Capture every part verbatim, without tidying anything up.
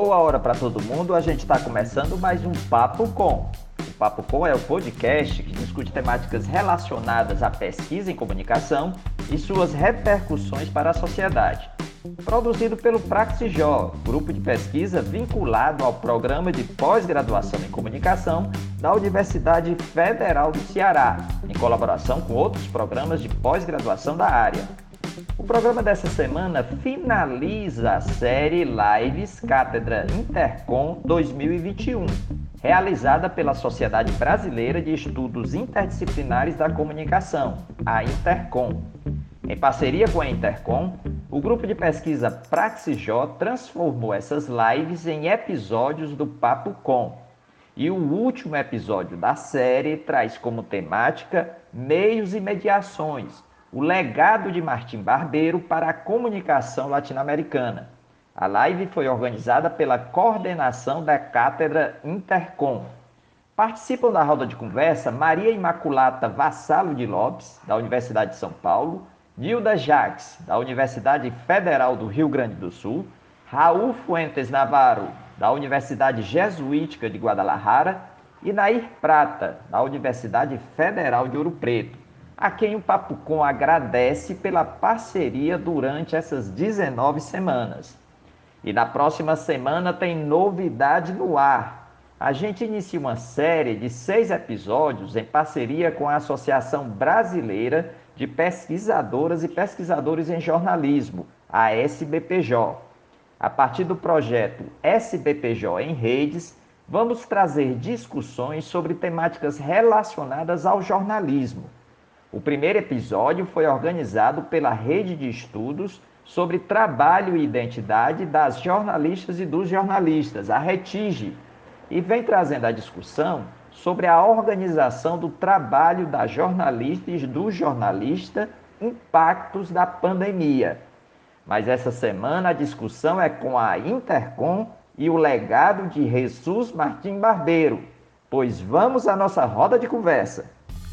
Boa hora para todo mundo, a gente está começando mais um Papo Com. O Papo Com é o podcast que discute temáticas relacionadas à pesquisa em comunicação e suas repercussões para a sociedade. Produzido pelo Praxijó, grupo de pesquisa vinculado ao Programa de Pós-Graduação em Comunicação da Universidade Federal do Ceará, em colaboração com outros programas de pós-graduação da área. O programa dessa semana finaliza a série Lives Cátedra Intercom dois mil e vinte e um, realizada pela Sociedade Brasileira de Estudos Interdisciplinares da Comunicação, a Intercom. Em parceria com a Intercom, o grupo de pesquisa Praxijó transformou essas lives em episódios do Papo Com. E o último episódio da série traz como temática Meios e Mediações, o legado de Martim Barbeiro para a comunicação latino-americana. A live foi organizada pela coordenação da Cátedra Intercom. Participam da roda de conversa Maria Imaculata Vassalo de Lopes, da Universidade de São Paulo, Nilda Jacques, da Universidade Federal do Rio Grande do Sul, Raul Fuentes Navarro, da Universidade Jesuítica de Guadalajara, e Nair Prata, da Universidade Federal de Ouro Preto, a quem o Papo Com agradece pela parceria durante essas dezenove semanas. E na próxima semana tem novidade no ar. A gente inicia uma série de seis episódios em parceria com a Associação Brasileira de Pesquisadoras e Pesquisadores em Jornalismo, a S B P J. A partir do projeto S B P J em Redes, vamos trazer discussões sobre temáticas relacionadas ao jornalismo. O primeiro episódio foi organizado pela Rede de Estudos sobre Trabalho e Identidade das Jornalistas e dos Jornalistas, a RETIGE, e vem trazendo a discussão sobre a organização do trabalho da jornalista e do jornalista, impactos da pandemia. Mas essa semana a discussão é com a Intercom e o legado de Jesus Martim Barbeiro. Pois vamos à nossa roda de conversa.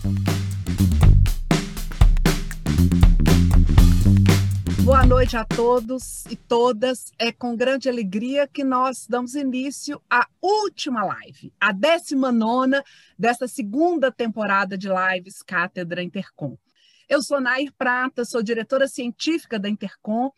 Boa noite a todos e todas. É com grande alegria que nós damos início à última live, a décima nona desta segunda temporada de Lives Cátedra Intercom. Eu sou Nair Prata, sou diretora científica da Intercom.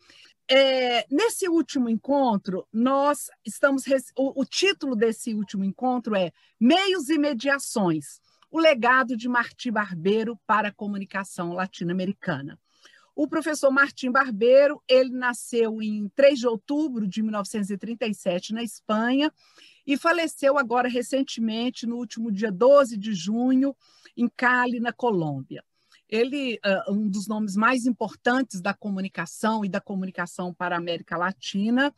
É, nesse último encontro, nós estamos. O, o título desse último encontro é Meios e Mediações, o legado de Martim Barbeiro para a comunicação latino-americana. O professor Martim Barbeiro, ele nasceu em três de outubro de mil novecentos e trinta e sete na Espanha e faleceu agora recentemente, no último dia doze de junho, em Cali, na Colômbia. Ele é uh, um dos nomes mais importantes da comunicação e da comunicação para a América Latina.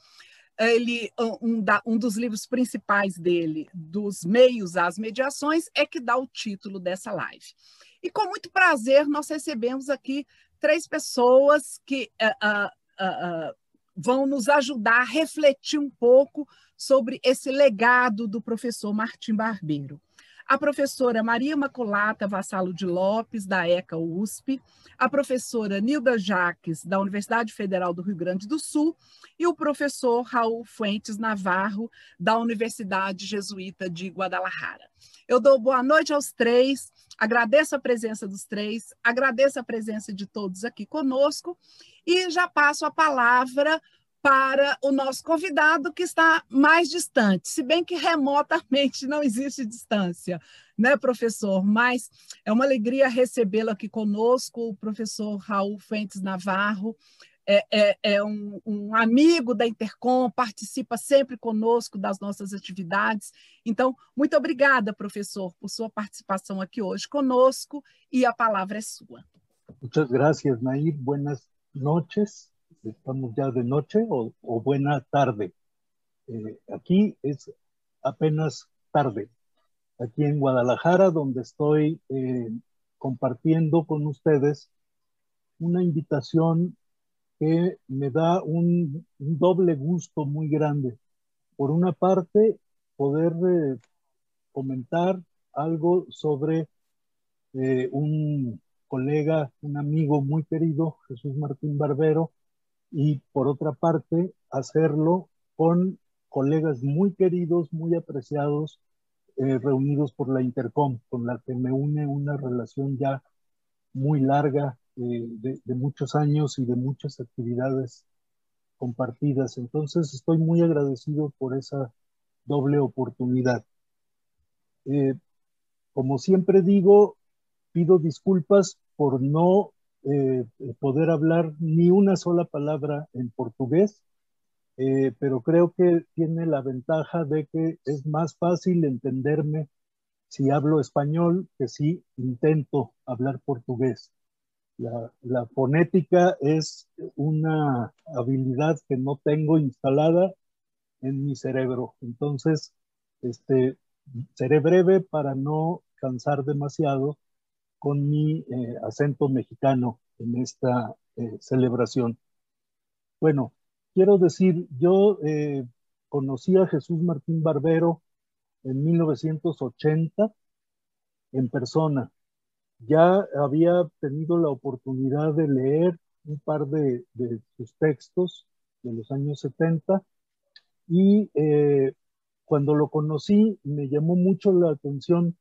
Ele, um, da, um dos livros principais dele, Dos Meios às Mediações, é que dá o título dessa live. E com muito prazer nós recebemos aqui três pessoas que uh, uh, uh, uh, vão nos ajudar a refletir um pouco sobre esse legado do professor Martim Barbeiro. A professora Maria Imaculata Vassalo de Lopes, da ECA U S P, a professora Nilda Jacques, da Universidade Federal do Rio Grande do Sul, e o professor Raul Fuentes Navarro, da Universidade Jesuíta de Guadalajara. Eu dou boa noite aos três, agradeço a presença dos três, agradeço a presença de todos aqui conosco e já passo a palavra para o nosso convidado que está mais distante, se bem que remotamente não existe distância, né, professor? Mas é uma alegria recebê-lo aqui conosco, o professor Raul Fuentes Navarro. É, é, é um, um amigo da Intercom, participa sempre conosco das nossas atividades. Então, muito obrigada, professor, por sua participação aqui hoje conosco, e a palavra é sua. Muchas gracias, Nair. Buenas noches. Estamos ya de noche o, o buena tarde. Eh, aquí es apenas tarde. Aquí en Guadalajara, donde estoy eh, compartiendo con ustedes una invitación que me da un, un doble gusto muy grande. Por una parte, poder eh, comentar algo sobre eh, un colega, un amigo muy querido, Jesús Martín Barbero, y por otra parte, hacerlo con colegas muy queridos, muy apreciados, eh, reunidos por la Intercom, con la que me une una relación ya muy larga, eh, de, de muchos años y de muchas actividades compartidas. Entonces estoy muy agradecido por esa doble oportunidad. Eh, como siempre digo, pido disculpas por no eh, poder hablar ni una sola palabra en portugués, eh, pero creo que tiene la ventaja de que es más fácil entenderme si hablo español que si intento hablar portugués. La, la fonética es una habilidad que no tengo instalada en mi cerebro. Entonces, este, seré breve para no cansar demasiado con mi eh, acento mexicano en esta eh, celebración. Bueno, quiero decir, yo eh, conocí a Jesús Martín Barbero en mil novecientos ochenta en persona. Ya había tenido la oportunidad de leer un par de, de sus textos de los años setenta y eh, cuando lo conocí me llamó mucho la atención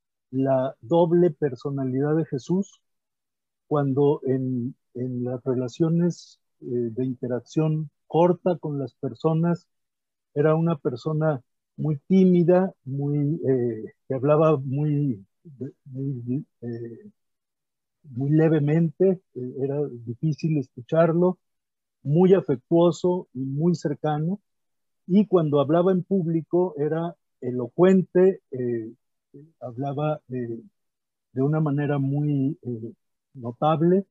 la doble personalidad de Jesús, cuando en, en las relaciones eh, de interacción corta con las personas era una persona muy tímida, muy, eh, que hablaba muy, muy, eh, muy levemente, eh, era difícil escucharlo, muy afectuoso y muy cercano, y cuando hablaba en público era elocuente, eh, hablaba eh, de una manera muy eh, notable,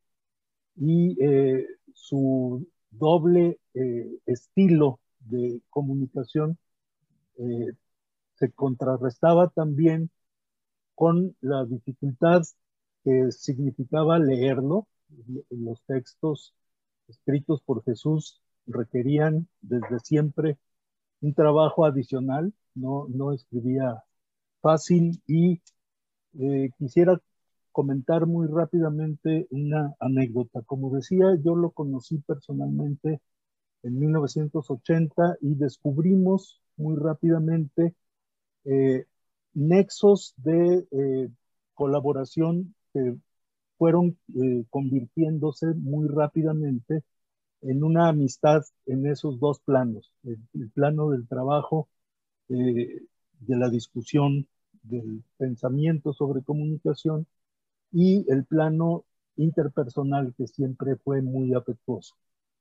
y eh, su doble eh, estilo de comunicación eh, se contrarrestaba también con la dificultad que significaba leerlo. Los textos escritos por Jesús requerían desde siempre un trabajo adicional, no, no escribía fácil, y eh, quisiera comentar muy rápidamente una anécdota. Como decía, yo lo conocí personalmente en mil novecientos ochenta y descubrimos muy rápidamente eh, nexos de eh, colaboración que fueron eh, convirtiéndose muy rápidamente en una amistad en esos dos planos, el, el plano del trabajo, eh, de la discusión, del pensamiento sobre comunicación, y el plano interpersonal, que siempre fue muy afectuoso.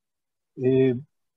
Eh,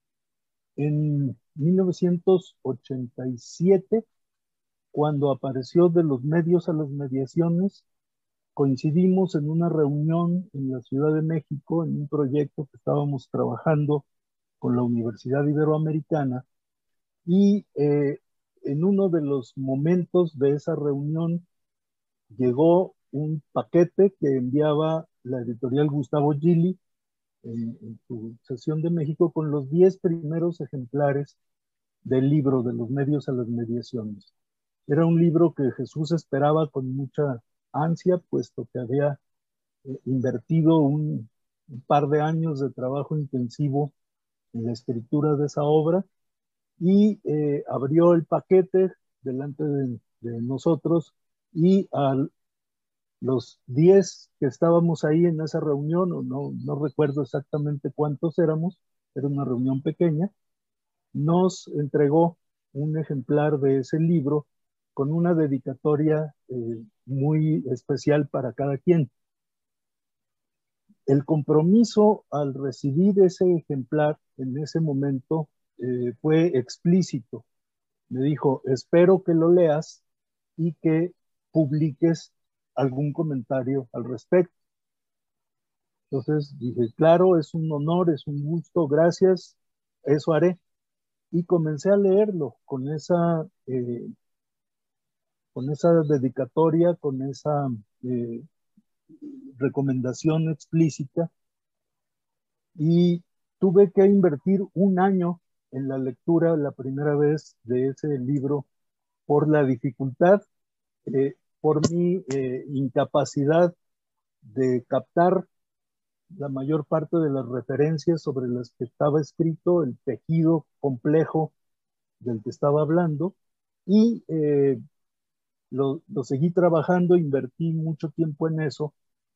en mil novecientos ochenta y siete, cuando apareció de los medios a las mediaciones, coincidimos en una reunión en la Ciudad de México, en un proyecto que estábamos trabajando con la Universidad Iberoamericana, y eh, en uno de los momentos de esa reunión llegó un paquete que enviaba la editorial Gustavo Gili en, en su sesión de México con los diez primeros ejemplares del libro de los medios a las mediaciones. Era un libro que Jesús esperaba con mucha ansia, puesto que había eh, invertido un, un par de años de trabajo intensivo en la escritura de esa obra, y eh, abrió el paquete delante de, de nosotros, y al los diez que estábamos ahí en esa reunión, o no, no recuerdo exactamente cuántos éramos, era una reunión pequeña, nos entregó un ejemplar de ese libro con una dedicatoria eh, muy especial para cada quien. El compromiso al recibir ese ejemplar en ese momento eh, fue explícito. Me dijo: espero que lo leas y que publiques algún comentario al respecto. Entonces dije, claro, es un honor, es un gusto, gracias, eso haré. Y comencé a leerlo con esa, eh, con esa dedicatoria, con esa eh, recomendación explícita, y tuve que invertir un año en la lectura la primera vez de ese libro por la dificultad, eh, por mi eh, incapacidad de captar la mayor parte de las referencias sobre las que estaba escrito, el tejido complejo del que estaba hablando, y eh, lo, lo seguí trabajando, invertí mucho tiempo en eso,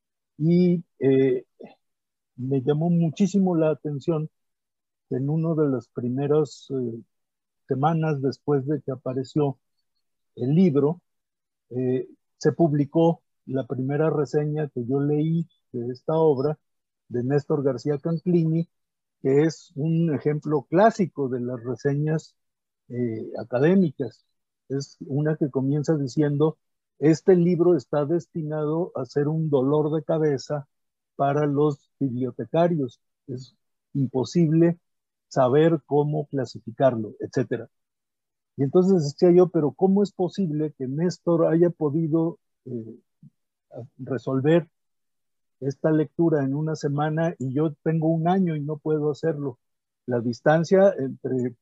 y eh, me llamó muchísimo la atención que en una de las primeras eh, semanas después de que apareció el libro, eh, se publicó la primera reseña que yo leí de esta obra de Néstor García Canclini, que es un ejemplo clásico de las reseñas eh, académicas. Es una que comienza diciendo: este libro está destinado a ser un dolor de cabeza para los bibliotecarios. Es imposible saber cómo clasificarlo, etcétera. Y entonces decía yo, pero ¿cómo es posible que Néstor haya podido eh, resolver esta lectura en una semana y yo tengo un año y no puedo hacerlo? La distancia entre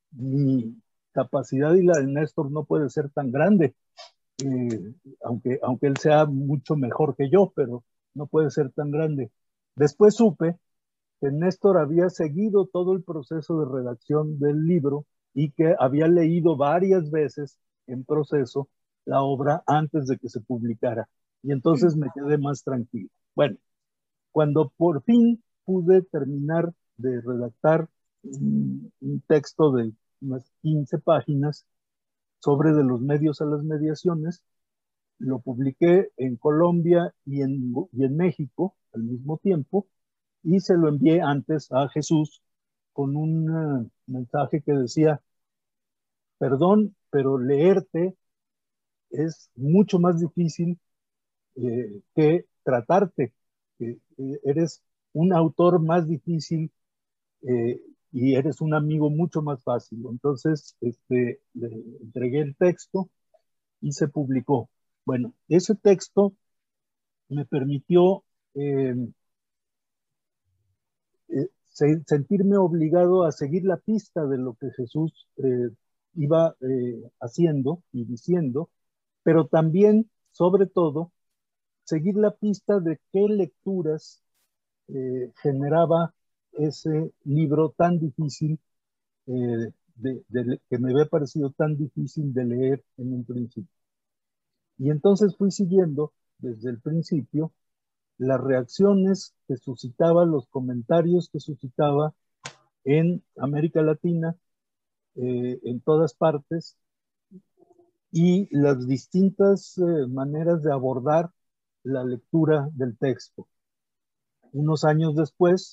mi capacidad y la de Néstor no puede ser tan grande, eh, aunque, aunque él sea mucho mejor que yo, pero no puede ser tan grande. Después supe que Néstor había seguido todo el proceso de redacción del libro y que había leído varias veces en proceso la obra antes de que se publicara. Y entonces me quedé más tranquilo. Bueno, cuando por fin pude terminar de redactar un, un texto de unas quince páginas sobre de los medios a las mediaciones, lo publiqué en Colombia y en, y en México al mismo tiempo, y se lo envié antes a Jesús con un uh, mensaje que decía: perdón, pero leerte es mucho más difícil eh, que tratarte. Eh, eh, eres un autor más difícil eh, y eres un amigo mucho más fácil. Entonces, este, le entregué el texto y se publicó. Bueno, ese texto me permitió eh, eh, se, sentirme obligado a seguir la pista de lo que Jesús eh, iba eh, haciendo y diciendo, pero también, sobre todo, seguir la pista de qué lecturas eh, generaba ese libro tan difícil, eh, de, de, que me había parecido tan difícil de leer en un principio. Y entonces fui siguiendo desde el principio las reacciones que suscitaba, los comentarios que suscitaba en América Latina, eh, en todas partes, y las distintas eh, maneras de abordar la lectura del texto. Unos años después,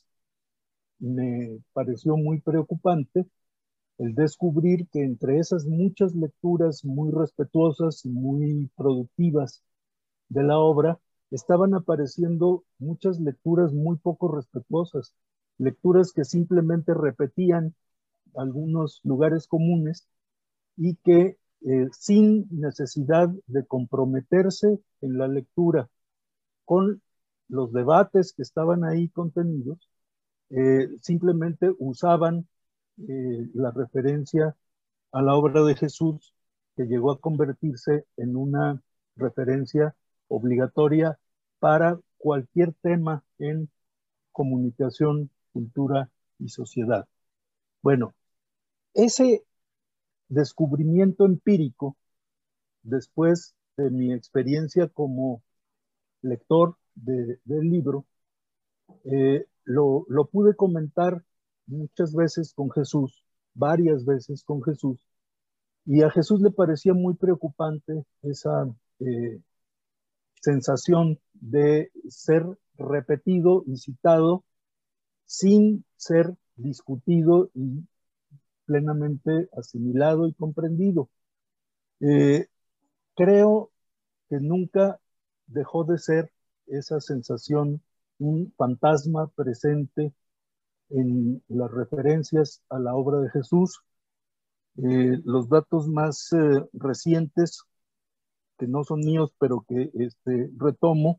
me pareció muy preocupante el descubrir que entre esas muchas lecturas muy respetuosas y muy productivas de la obra, estaban apareciendo muchas lecturas muy poco respetuosas, lecturas que simplemente repetían algunos lugares comunes y que eh, sin necesidad de comprometerse en la lectura con los debates que estaban ahí contenidos, eh, simplemente usaban eh, la referencia a la obra de Jesús, que llegó a convertirse en una referencia obligatoria para cualquier tema en comunicación, cultura y sociedad. Bueno, ese descubrimiento empírico, después de mi experiencia como lector de, del libro, eh, lo, lo pude comentar muchas veces con Jesús, varias veces con Jesús, y a Jesús le parecía muy preocupante esa eh, sensación de ser repetido y citado sin ser discutido y plenamente asimilado y comprendido. Eh, creo que nunca dejó de ser esa sensación un fantasma presente en las referencias a la obra de Jesús. Eh, los datos más eh, recientes, que no son míos, pero que este, retomo,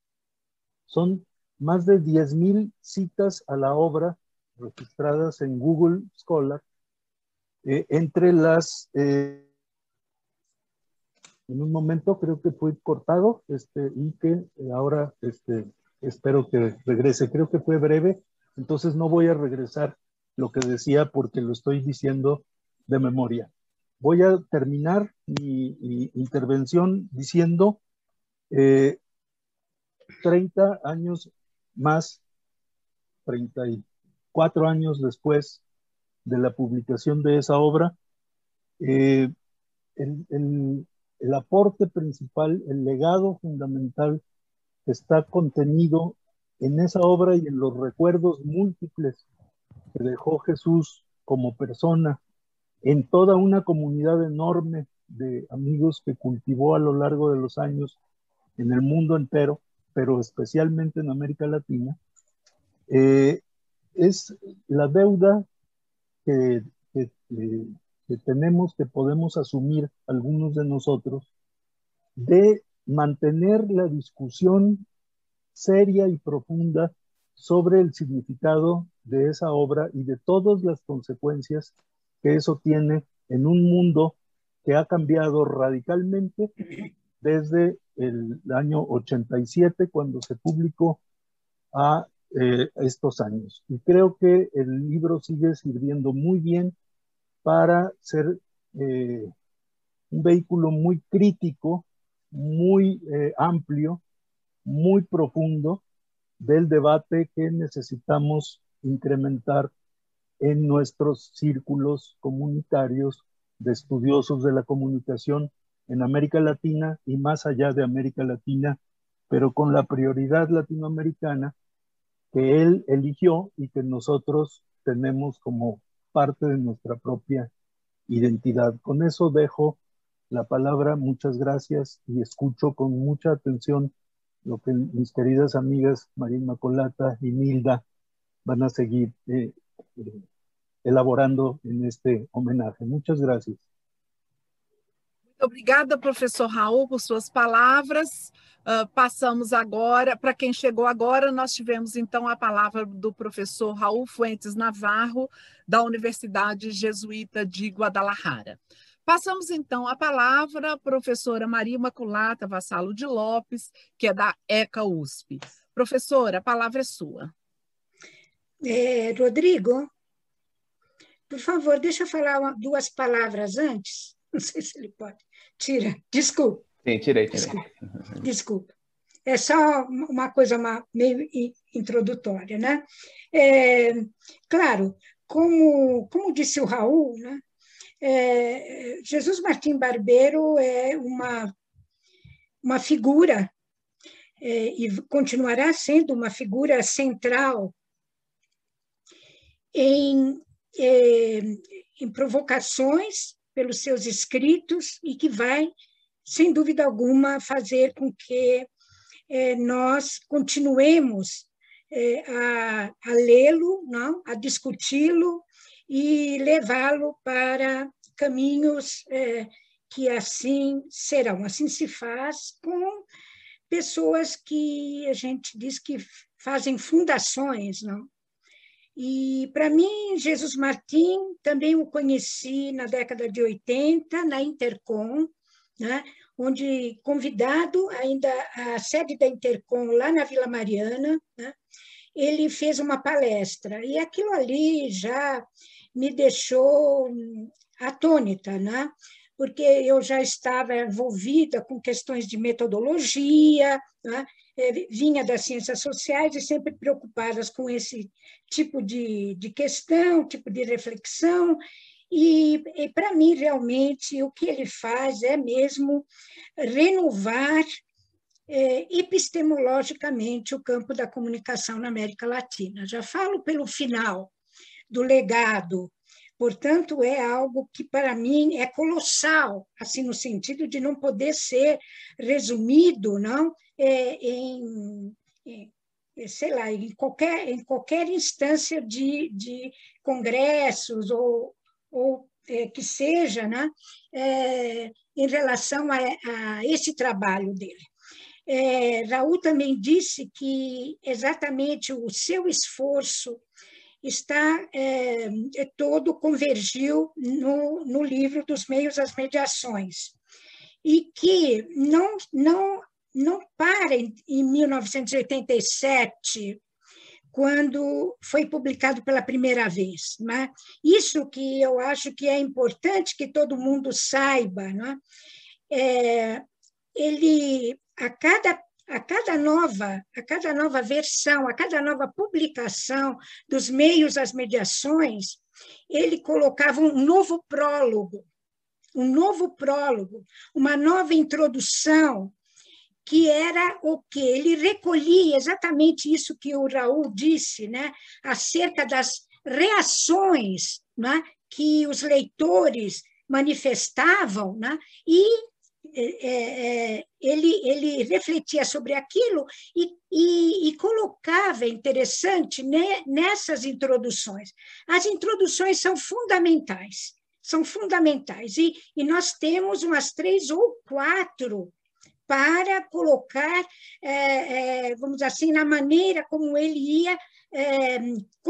son más de diez mil citas a la obra registradas en Google Scholar, eh, entre las... Eh, en un momento creo que fue cortado este, y que eh, ahora este, espero que regrese. Creo que fue breve, entonces no voy a regresar lo que decía porque lo estoy diciendo de memoria. Voy a terminar mi, mi intervención diciendo eh, treinta años más, treinta y cuatro años después de la publicación de esa obra, eh, el, el, el aporte principal, el legado fundamental está contenido en esa obra y en los recuerdos múltiples que dejó Jesús como persona en toda una comunidad enorme de amigos que cultivó a lo largo de los años en el mundo entero, pero especialmente en América Latina. Eh, es la deuda que, que, que, que tenemos, que podemos asumir algunos de nosotros, de mantener la discusión seria y profunda sobre el significado de esa obra y de todas las consecuencias que eso tiene en un mundo que ha cambiado radicalmente desde el año ochenta y siete, cuando se publicó, a eh, estos años. Y creo que el libro sigue sirviendo muy bien para ser eh, un vehículo muy crítico, muy eh, amplio, muy profundo del debate que necesitamos incrementar en nuestros círculos comunitarios de estudiosos de la comunicación en América Latina y más allá de América Latina, pero con la prioridad latinoamericana que él eligió y que nosotros tenemos como parte de nuestra propia identidad. Con eso dejo la palabra, muchas gracias, y escucho con mucha atención lo que mis queridas amigas María Inmaculata y Nilda van a seguir eh, eh, elaborando en este homenaje. Muchas gracias. Muito obrigada, professor Raul, por suas palavras. Uh, passamos agora, para quem chegou agora, nós tivemos então a palavra do professor Raul Fuentes Navarro, da Universidade Jesuíta de Guadalajara. Passamos então a palavra à professora Maria Imaculata Vassalo de Lopes, que é da ECA U S P. Professora, a palavra é sua. É, Rodrigo, por favor, deixa eu falar uma, duas palavras antes. Não sei se ele pode. Tira, desculpa. Sim, tirei, tirei. Desculpa. Desculpa. É só uma coisa uma, meio introdutória, né? É, claro, como, como disse o Raul, né? É, Jesus Martim Barbeiro é uma, uma figura, é, e continuará sendo uma figura central em, é, em provocações pelos seus escritos e que vai, sem dúvida alguma, fazer com que é, nós continuemos é, a, a lê-lo, não? A discuti-lo e levá-lo para caminhos é, que assim serão. Assim se faz com pessoas que a gente diz que fazem fundações, não? E, para mim, Jesus Martim, também o conheci na década de oitenta, na Intercom, né? Onde, convidado, ainda a sede da Intercom, lá na Vila Mariana, né? Ele fez uma palestra, e aquilo ali já me deixou atônita, né? Porque eu já estava envolvida com questões de metodologia, né? Vinha das ciências sociais e sempre preocupadas com esse tipo de, de questão, tipo de reflexão, e, e para mim, realmente, o que ele faz é mesmo renovar é, epistemologicamente o campo da comunicação na América Latina. Já falo pelo final do legado, portanto, é algo que, para mim, é colossal, assim, no sentido de não poder ser resumido, não, é, em, em, sei lá, em qualquer, em qualquer instância de, de congressos ou, ou é, que seja, né, é, em relação a, a esse trabalho dele. É, Raul também disse que exatamente o seu esforço está é, todo convergiu no, no livro dos Meios às Mediações, e que não, não, não para em, em mil novecentos e oitenta e sete quando foi publicado pela primeira vez. Né? Isso que eu acho que é importante que todo mundo saiba. Né? É, ele, a cada, a cada nova, a cada nova versão, a cada nova publicação dos meios às mediações, ele colocava um novo prólogo, um novo prólogo, uma nova introdução, que era o quê? Ele recolhia exatamente isso que o Raul disse, né? Acerca das reações, né? Que os leitores manifestavam, né? E é, é, ele, ele refletia sobre aquilo e, e, e colocava, interessante, né? Nessas introduções. As introduções são fundamentais, são fundamentais, e, e nós temos umas três ou quatro para colocar, é, é, vamos dizer assim, na maneira como ele ia é,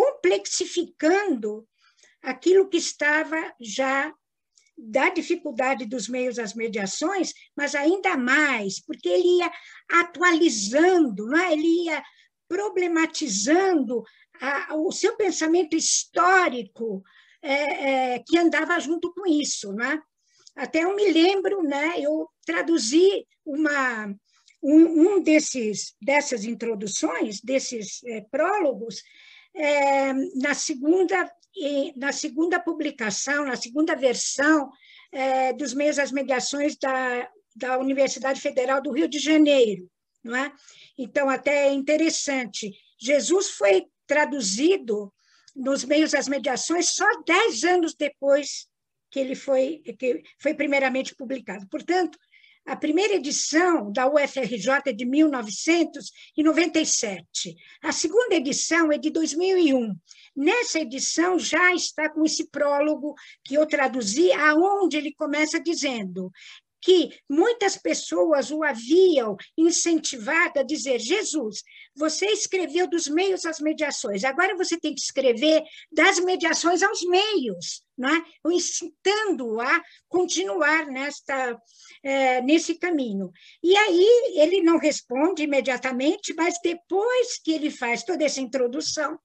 complexificando aquilo que estava já da dificuldade dos meios às mediações, mas ainda mais, porque ele ia atualizando, não é? Ele ia problematizando a, o seu pensamento histórico é, é, que andava junto com isso, não é? Até eu me lembro, né, eu traduzi uma, um, um desses, dessas introduções, desses é, prólogos, é, na, segunda, na segunda publicação, na segunda versão é, dos meios às mediações da, da Universidade Federal do Rio de Janeiro. Não é? Então, até é interessante, Jesus foi traduzido nos meios às mediações só dez anos depois que ele foi, que foi primeiramente publicado. Portanto, a primeira edição da U F R J é de mil novecentos e noventa e sete. A segunda edição é de dois mil e um. Nessa edição já está com esse prólogo que eu traduzi, aonde ele começa dizendo que muitas pessoas o haviam incentivado a dizer: Jesus, você escreveu dos meios às mediações, agora você tem que escrever das mediações aos meios, não é? Incitando-o a continuar nesta, é, nesse caminho. E aí ele não responde imediatamente, mas depois que ele faz toda essa introdução,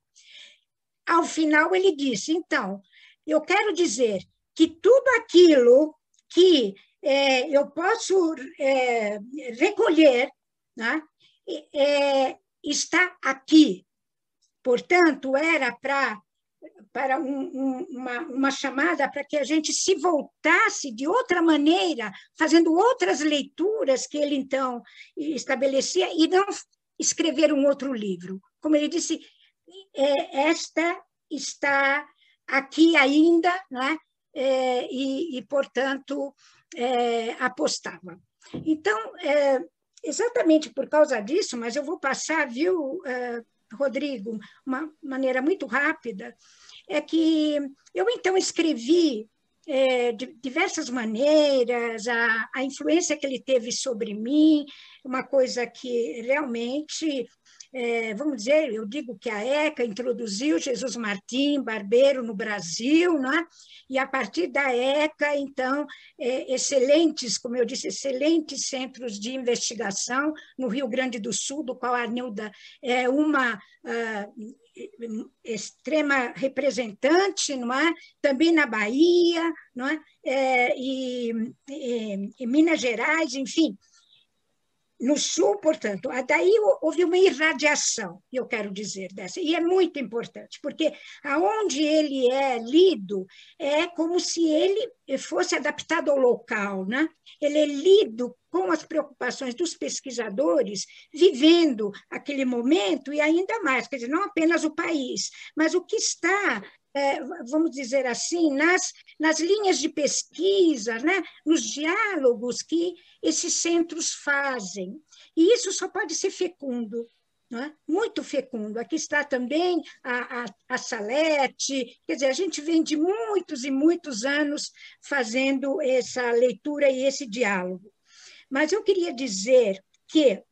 ao final ele diz: então, eu quero dizer que tudo aquilo que É, eu posso é, recolher, né? é, está aqui. Portanto, era pra, para um, um, uma, uma chamada para que a gente se voltasse de outra maneira, fazendo outras leituras que ele, então, estabelecia, e não escrever um outro livro. Como ele disse, é, esta está aqui ainda, né? é, e, e, portanto, É, apostava. Então, é, exatamente por causa disso, mas eu vou passar, viu, é, Rodrigo, uma maneira muito rápida, é que eu, então, escrevi é, de diversas maneiras, a, a influência que ele teve sobre mim, uma coisa que realmente... É, vamos dizer, eu digo que a ECA introduziu Jesus Martim Barbeiro no Brasil, né? E a partir da ECA, então, é, excelentes, como eu disse, excelentes centros de investigação no Rio Grande do Sul, do qual a Arnilda é uma uh, extrema representante, não é? Também na Bahia, não é? É, e, e, e Minas Gerais, enfim. No Sul, portanto, daí houve uma irradiação, eu quero dizer, dessa, e é muito importante, porque aonde ele é lido, é como se ele fosse adaptado ao local, né? Ele é lido com as preocupações dos pesquisadores, vivendo aquele momento, e ainda mais, quer dizer, não apenas o país, mas o que está... É, vamos dizer assim, nas, nas linhas de pesquisa, né? Nos diálogos que esses centros fazem. E isso só pode ser fecundo, não é? Muito fecundo. Aqui está também a, a, a Salete, quer dizer, a gente vem de muitos e muitos anos fazendo essa leitura e esse diálogo. Mas eu queria dizer que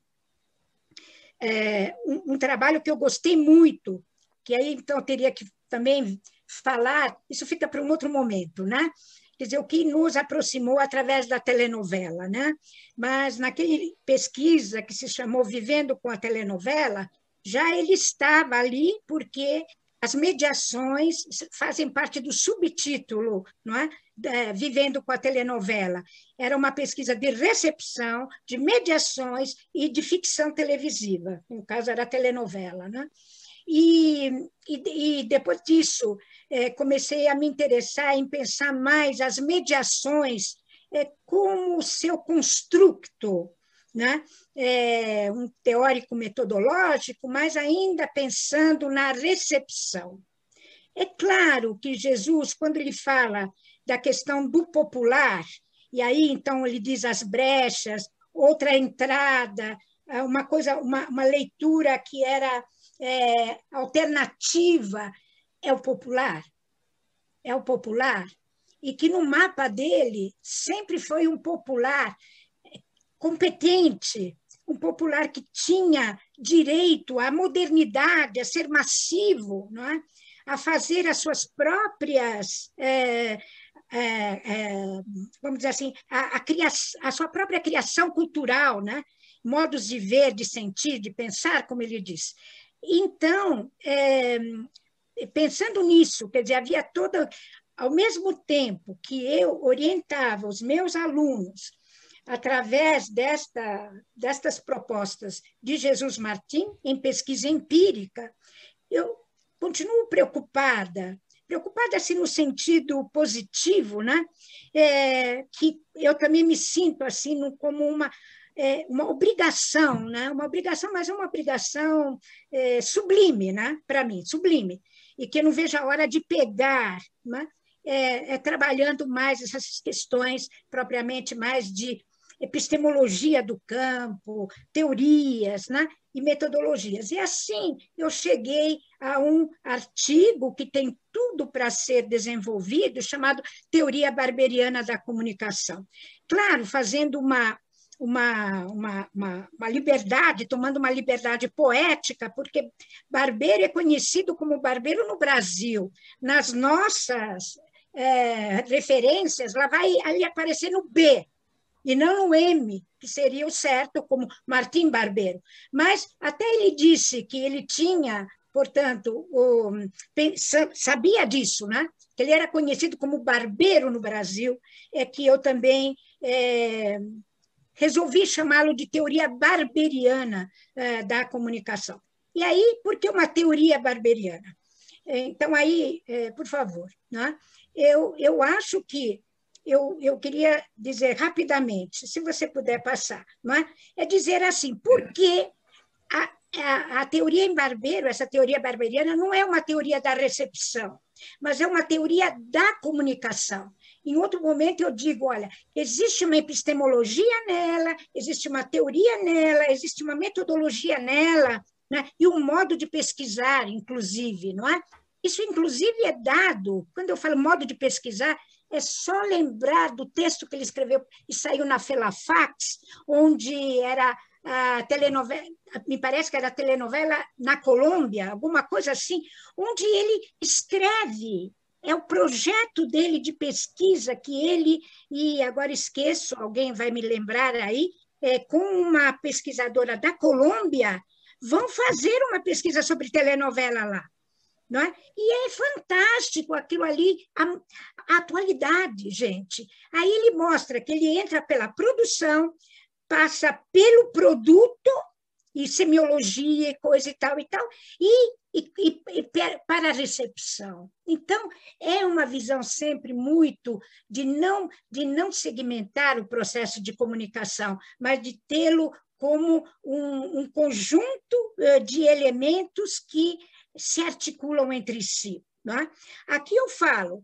é, um, um trabalho que eu gostei muito, que aí então eu teria que também falar, isso fica para um outro momento, né? Quer dizer, o que nos aproximou através da telenovela, né? Mas naquele pesquisa que se chamou Vivendo com a Telenovela, já ele estava ali, porque as mediações fazem parte do subtítulo, não é? É, Vivendo com a Telenovela. Era uma pesquisa de recepção, de mediações e de ficção televisiva. No caso, era a telenovela, né? E, e, e depois disso, é, comecei a me interessar em pensar mais as mediações é, como seu construto, né? É, um teórico metodológico, mas ainda pensando na recepção. É claro que Jesus, quando ele fala da questão do popular, e aí então ele diz as brechas, outra entrada, uma coisa, uma, uma leitura que era é, alternativa, é o popular, é o popular, e que no mapa dele sempre foi um popular competente, um popular que tinha direito à modernidade, a ser massivo, não é? A fazer as suas próprias, é, é, é, vamos dizer assim, a, a, cria, a sua própria criação cultural, né? Modos de ver, de sentir, de pensar, como ele diz. Então, é, pensando nisso, quer dizer, havia toda... Ao mesmo tempo que eu orientava os meus alunos através desta, destas propostas de Jesus Martim, em pesquisa empírica, eu continuo preocupada, preocupada assim no sentido positivo, né? É, que eu também me sinto assim como uma, é, uma obrigação, né? Uma obrigação, mas é uma obrigação é, sublime, né? Para mim, sublime, e que eu não vejo a hora de pegar, né? É, é, trabalhando mais essas questões propriamente mais de epistemologia do campo, teorias, né? E metodologias. E assim eu cheguei a um artigo que tem tudo para ser desenvolvido, chamado Teoria Barberiana da Comunicação. Claro, fazendo uma, uma, uma, uma, uma liberdade, tomando uma liberdade poética, porque Barbeiro é conhecido como Barbeiro no Brasil. Nas nossas é, referências, lá vai ali aparecer no B, e não no M, que seria o certo, como Martim Barbeiro. Mas até ele disse que ele tinha, portanto, o, sabia disso, né? Que ele era conhecido como barbeiro no Brasil, é que eu também é, resolvi chamá-lo de teoria barberiana é, da comunicação. E aí, por que uma teoria barberiana? Então, aí, é, por favor, né? eu, eu acho que Eu, eu queria dizer rapidamente, se você puder passar, não é? É dizer assim, por que a, a, a teoria em Barbeiro, essa teoria barberiana, não é uma teoria da recepção, mas é uma teoria da comunicação. Em outro momento eu digo, olha, existe uma epistemologia nela, existe uma teoria nela, existe uma metodologia nela, né? E um modo de pesquisar, inclusive, não é? Isso, inclusive, é dado, quando eu falo modo de pesquisar, é só lembrar do texto que ele escreveu e saiu na Felafax, onde era a telenovela, me parece que era a telenovela na Colômbia, alguma coisa assim, onde ele escreve, é o projeto dele de pesquisa que ele, e agora esqueço, alguém vai me lembrar aí, é, com uma pesquisadora da Colômbia, vão fazer uma pesquisa sobre telenovela lá. Não é? E é fantástico aquilo ali, a, a atualidade, gente. Aí ele mostra que ele entra pela produção, passa pelo produto, e semiologia, e coisa e tal e tal, e, e, e, e para a recepção. Então, é uma visão sempre muito de não, de não segmentar o processo de comunicação, mas de tê-lo como um, um conjunto de elementos que se articulam entre si. Não é? Aqui eu falo,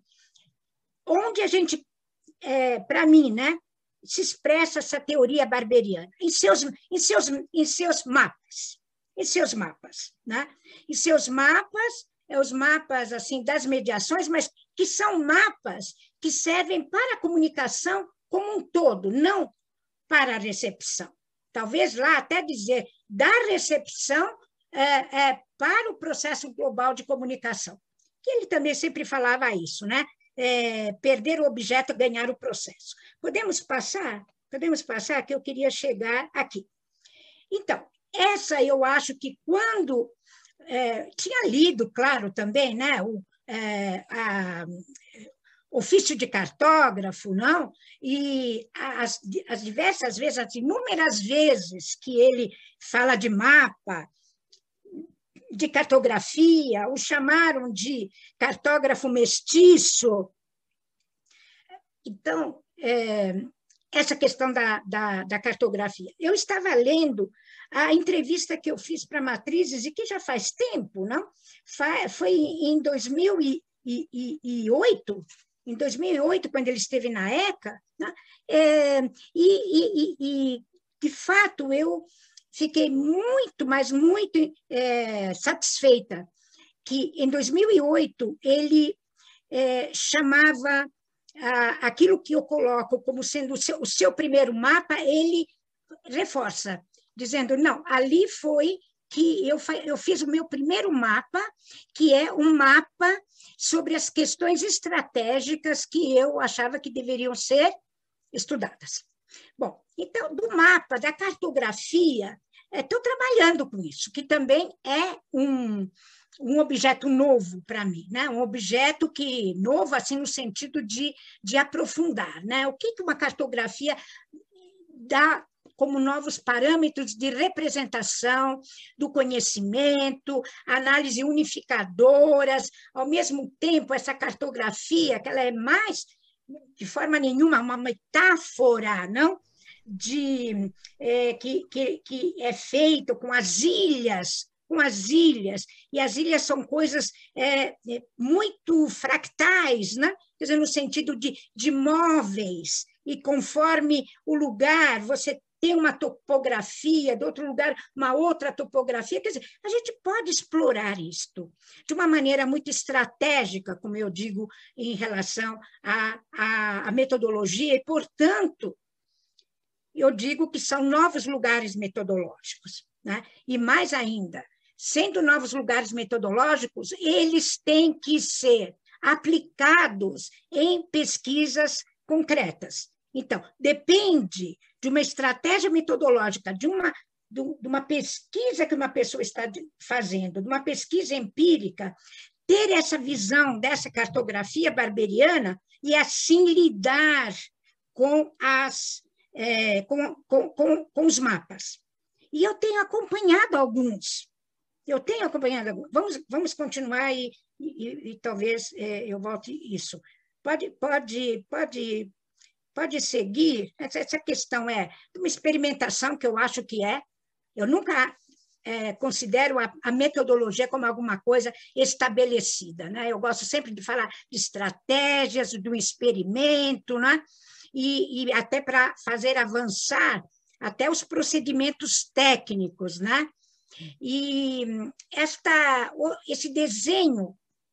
onde a gente, é, para mim, né, se expressa essa teoria barberiana, em seus, em seus, em seus mapas, em seus mapas, né? Em seus mapas, é os mapas assim das mediações, mas que são mapas que servem para a comunicação como um todo, não para a recepção. Talvez lá até dizer da recepção É, é, para o processo global de comunicação. Que ele também sempre falava isso, né? É, perder o objeto, ganhar o processo. Podemos passar? Podemos passar, que eu queria chegar aqui. Então, essa eu acho que quando... É, tinha lido, claro, também, né, o é, a, ofício de cartógrafo, não? E as, as diversas vezes, as inúmeras vezes que ele fala de mapa, de cartografia, o chamaram de cartógrafo mestiço. Então, é, essa questão da, da, da cartografia. Eu estava lendo a entrevista que eu fiz para Matrizes, e que já faz tempo, não? Foi em dois mil e oito, em dois mil e oito, quando ele esteve na ECA, né? É, e, e, e, de fato, eu fiquei muito, mas muito é, satisfeita que, em dois mil e oito, ele é, chamava ah, aquilo que eu coloco como sendo o seu, o seu primeiro mapa, ele reforça, dizendo, não, ali foi que eu, eu fiz o meu primeiro mapa, que é um mapa sobre as questões estratégicas que eu achava que deveriam ser estudadas. Bom, então, do mapa, da cartografia, estou trabalhando com isso, que também é um, um objeto novo para mim, né? Um objeto que novo, assim, no sentido de, de aprofundar, né? O que uma cartografia dá como novos parâmetros de representação do conhecimento, análise unificadoras, ao mesmo tempo, essa cartografia, que ela é mais, de forma nenhuma, uma metáfora, não? De, é, que, que, que é feito com as ilhas, com as ilhas, e as ilhas são coisas é, muito fractais, né? Quer dizer, no sentido de, de móveis, e conforme o lugar, você tem uma topografia, de outro lugar, uma outra topografia. Quer dizer, a gente pode explorar isto de uma maneira muito estratégica, como eu digo, em relação à, à, à metodologia, e, portanto, eu digo que são novos lugares metodológicos, né? E mais ainda, sendo novos lugares metodológicos, eles têm que ser aplicados em pesquisas concretas. Então, depende de uma estratégia metodológica, de uma, de uma pesquisa que uma pessoa está fazendo, de uma pesquisa empírica, ter essa visão dessa cartografia barberiana e, assim, lidar com, as, é, com, com, com, com os mapas. E eu tenho acompanhado alguns. Eu tenho acompanhado alguns. Vamos, vamos continuar e, e, e talvez é, eu volte isso. Pode, pode, pode... Pode seguir, essa questão é uma experimentação, que eu acho que é. Eu nunca é, considero a, a metodologia como alguma coisa estabelecida, né? Eu gosto sempre de falar de estratégias, de um experimento, né? e, e até para fazer avançar até os procedimentos técnicos, né? E esta, esse desenho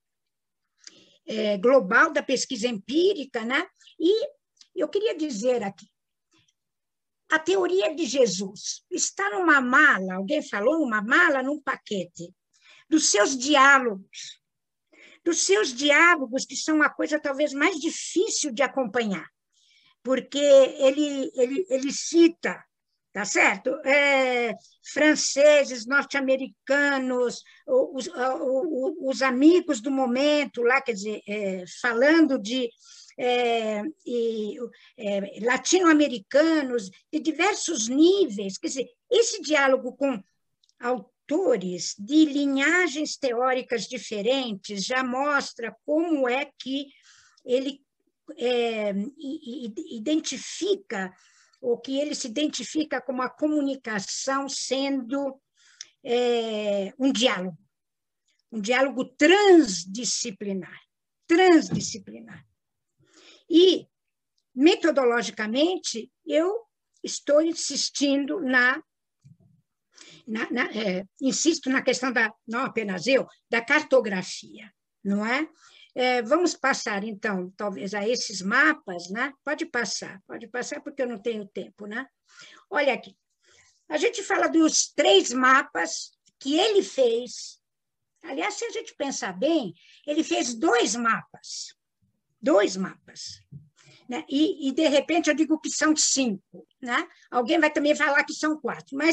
é, global da pesquisa empírica, né? E eu queria dizer aqui, a teoria de Jesus está numa mala, alguém falou, numa mala, num paquete, dos seus diálogos, dos seus diálogos, que são uma coisa talvez mais difícil de acompanhar, porque ele, ele, ele cita, tá certo? É, franceses, norte-americanos, os, os, os amigos do momento, lá, quer dizer, é, falando de É, e, é, latino-americanos, de diversos níveis. Quer dizer, esse diálogo com autores de linhagens teóricas diferentes já mostra como é que ele é, identifica, ou que ele se identifica como a comunicação sendo é, um diálogo, um diálogo transdisciplinar, transdisciplinar. E, metodologicamente, eu estou insistindo na, na, na é, insisto na questão da, não apenas eu, da cartografia, não é? É, vamos passar, então, talvez a esses mapas, né? Pode passar, pode passar, porque eu não tenho tempo, né? Olha aqui, a gente fala dos três mapas que ele fez. Aliás, se a gente pensar bem, ele fez dois mapas. Dois mapas, né? e, e, de repente, eu digo que são cinco, né? Alguém vai também falar que são quatro, mas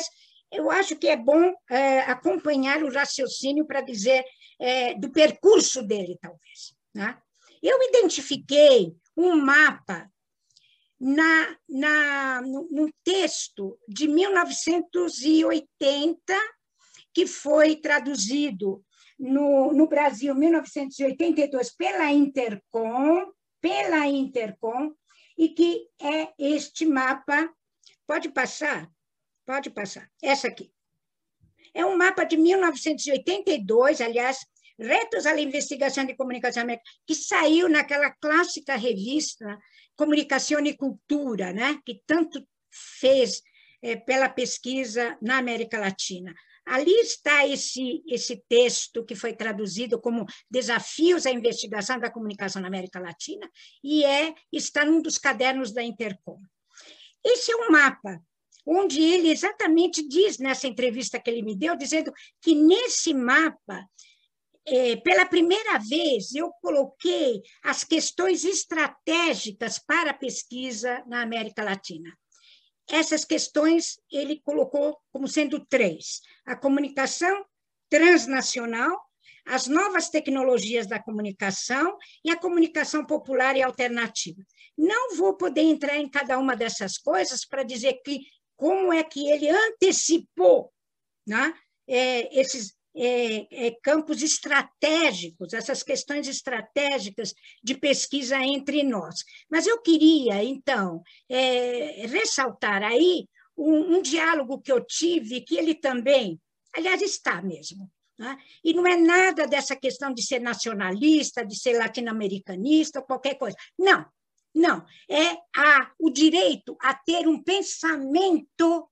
eu acho que é bom é, acompanhar o raciocínio para dizer é, do percurso dele, talvez. Né? Eu identifiquei um mapa na, na, num texto de mil novecentos e oitenta, que foi traduzido no, no Brasil, em mil novecentos e oitenta e dois, pela Intercom, pela Intercom, e que é este mapa. Pode passar? Pode passar. Essa aqui. É um mapa de mil novecentos e oitenta e dois, aliás, Retos à Investigação de Comunicação Americana, que saiu naquela clássica revista Comunicação e Cultura, né? Que tanto fez é, pela pesquisa na América Latina. Ali está esse, esse texto que foi traduzido como Desafios à Investigação da Comunicação na América Latina, e é, está num dos cadernos da Intercom. Esse é um mapa onde ele exatamente diz, nessa entrevista que ele me deu, dizendo que nesse mapa, é, pela primeira vez, eu coloquei as questões estratégicas para a pesquisa na América Latina. Essas questões ele colocou como sendo três: a comunicação transnacional, as novas tecnologias da comunicação e a comunicação popular e alternativa. Não vou poder entrar em cada uma dessas coisas para dizer que como é que ele antecipou, né, é, esses é, é, campos estratégicos, essas questões estratégicas de pesquisa entre nós. Mas eu queria, então, é, ressaltar aí um, um diálogo que eu tive, que ele também, aliás, está mesmo, né? E não é nada dessa questão de ser nacionalista, de ser latino-americanista, qualquer coisa. Não. Não, é a, o direito a ter um pensamento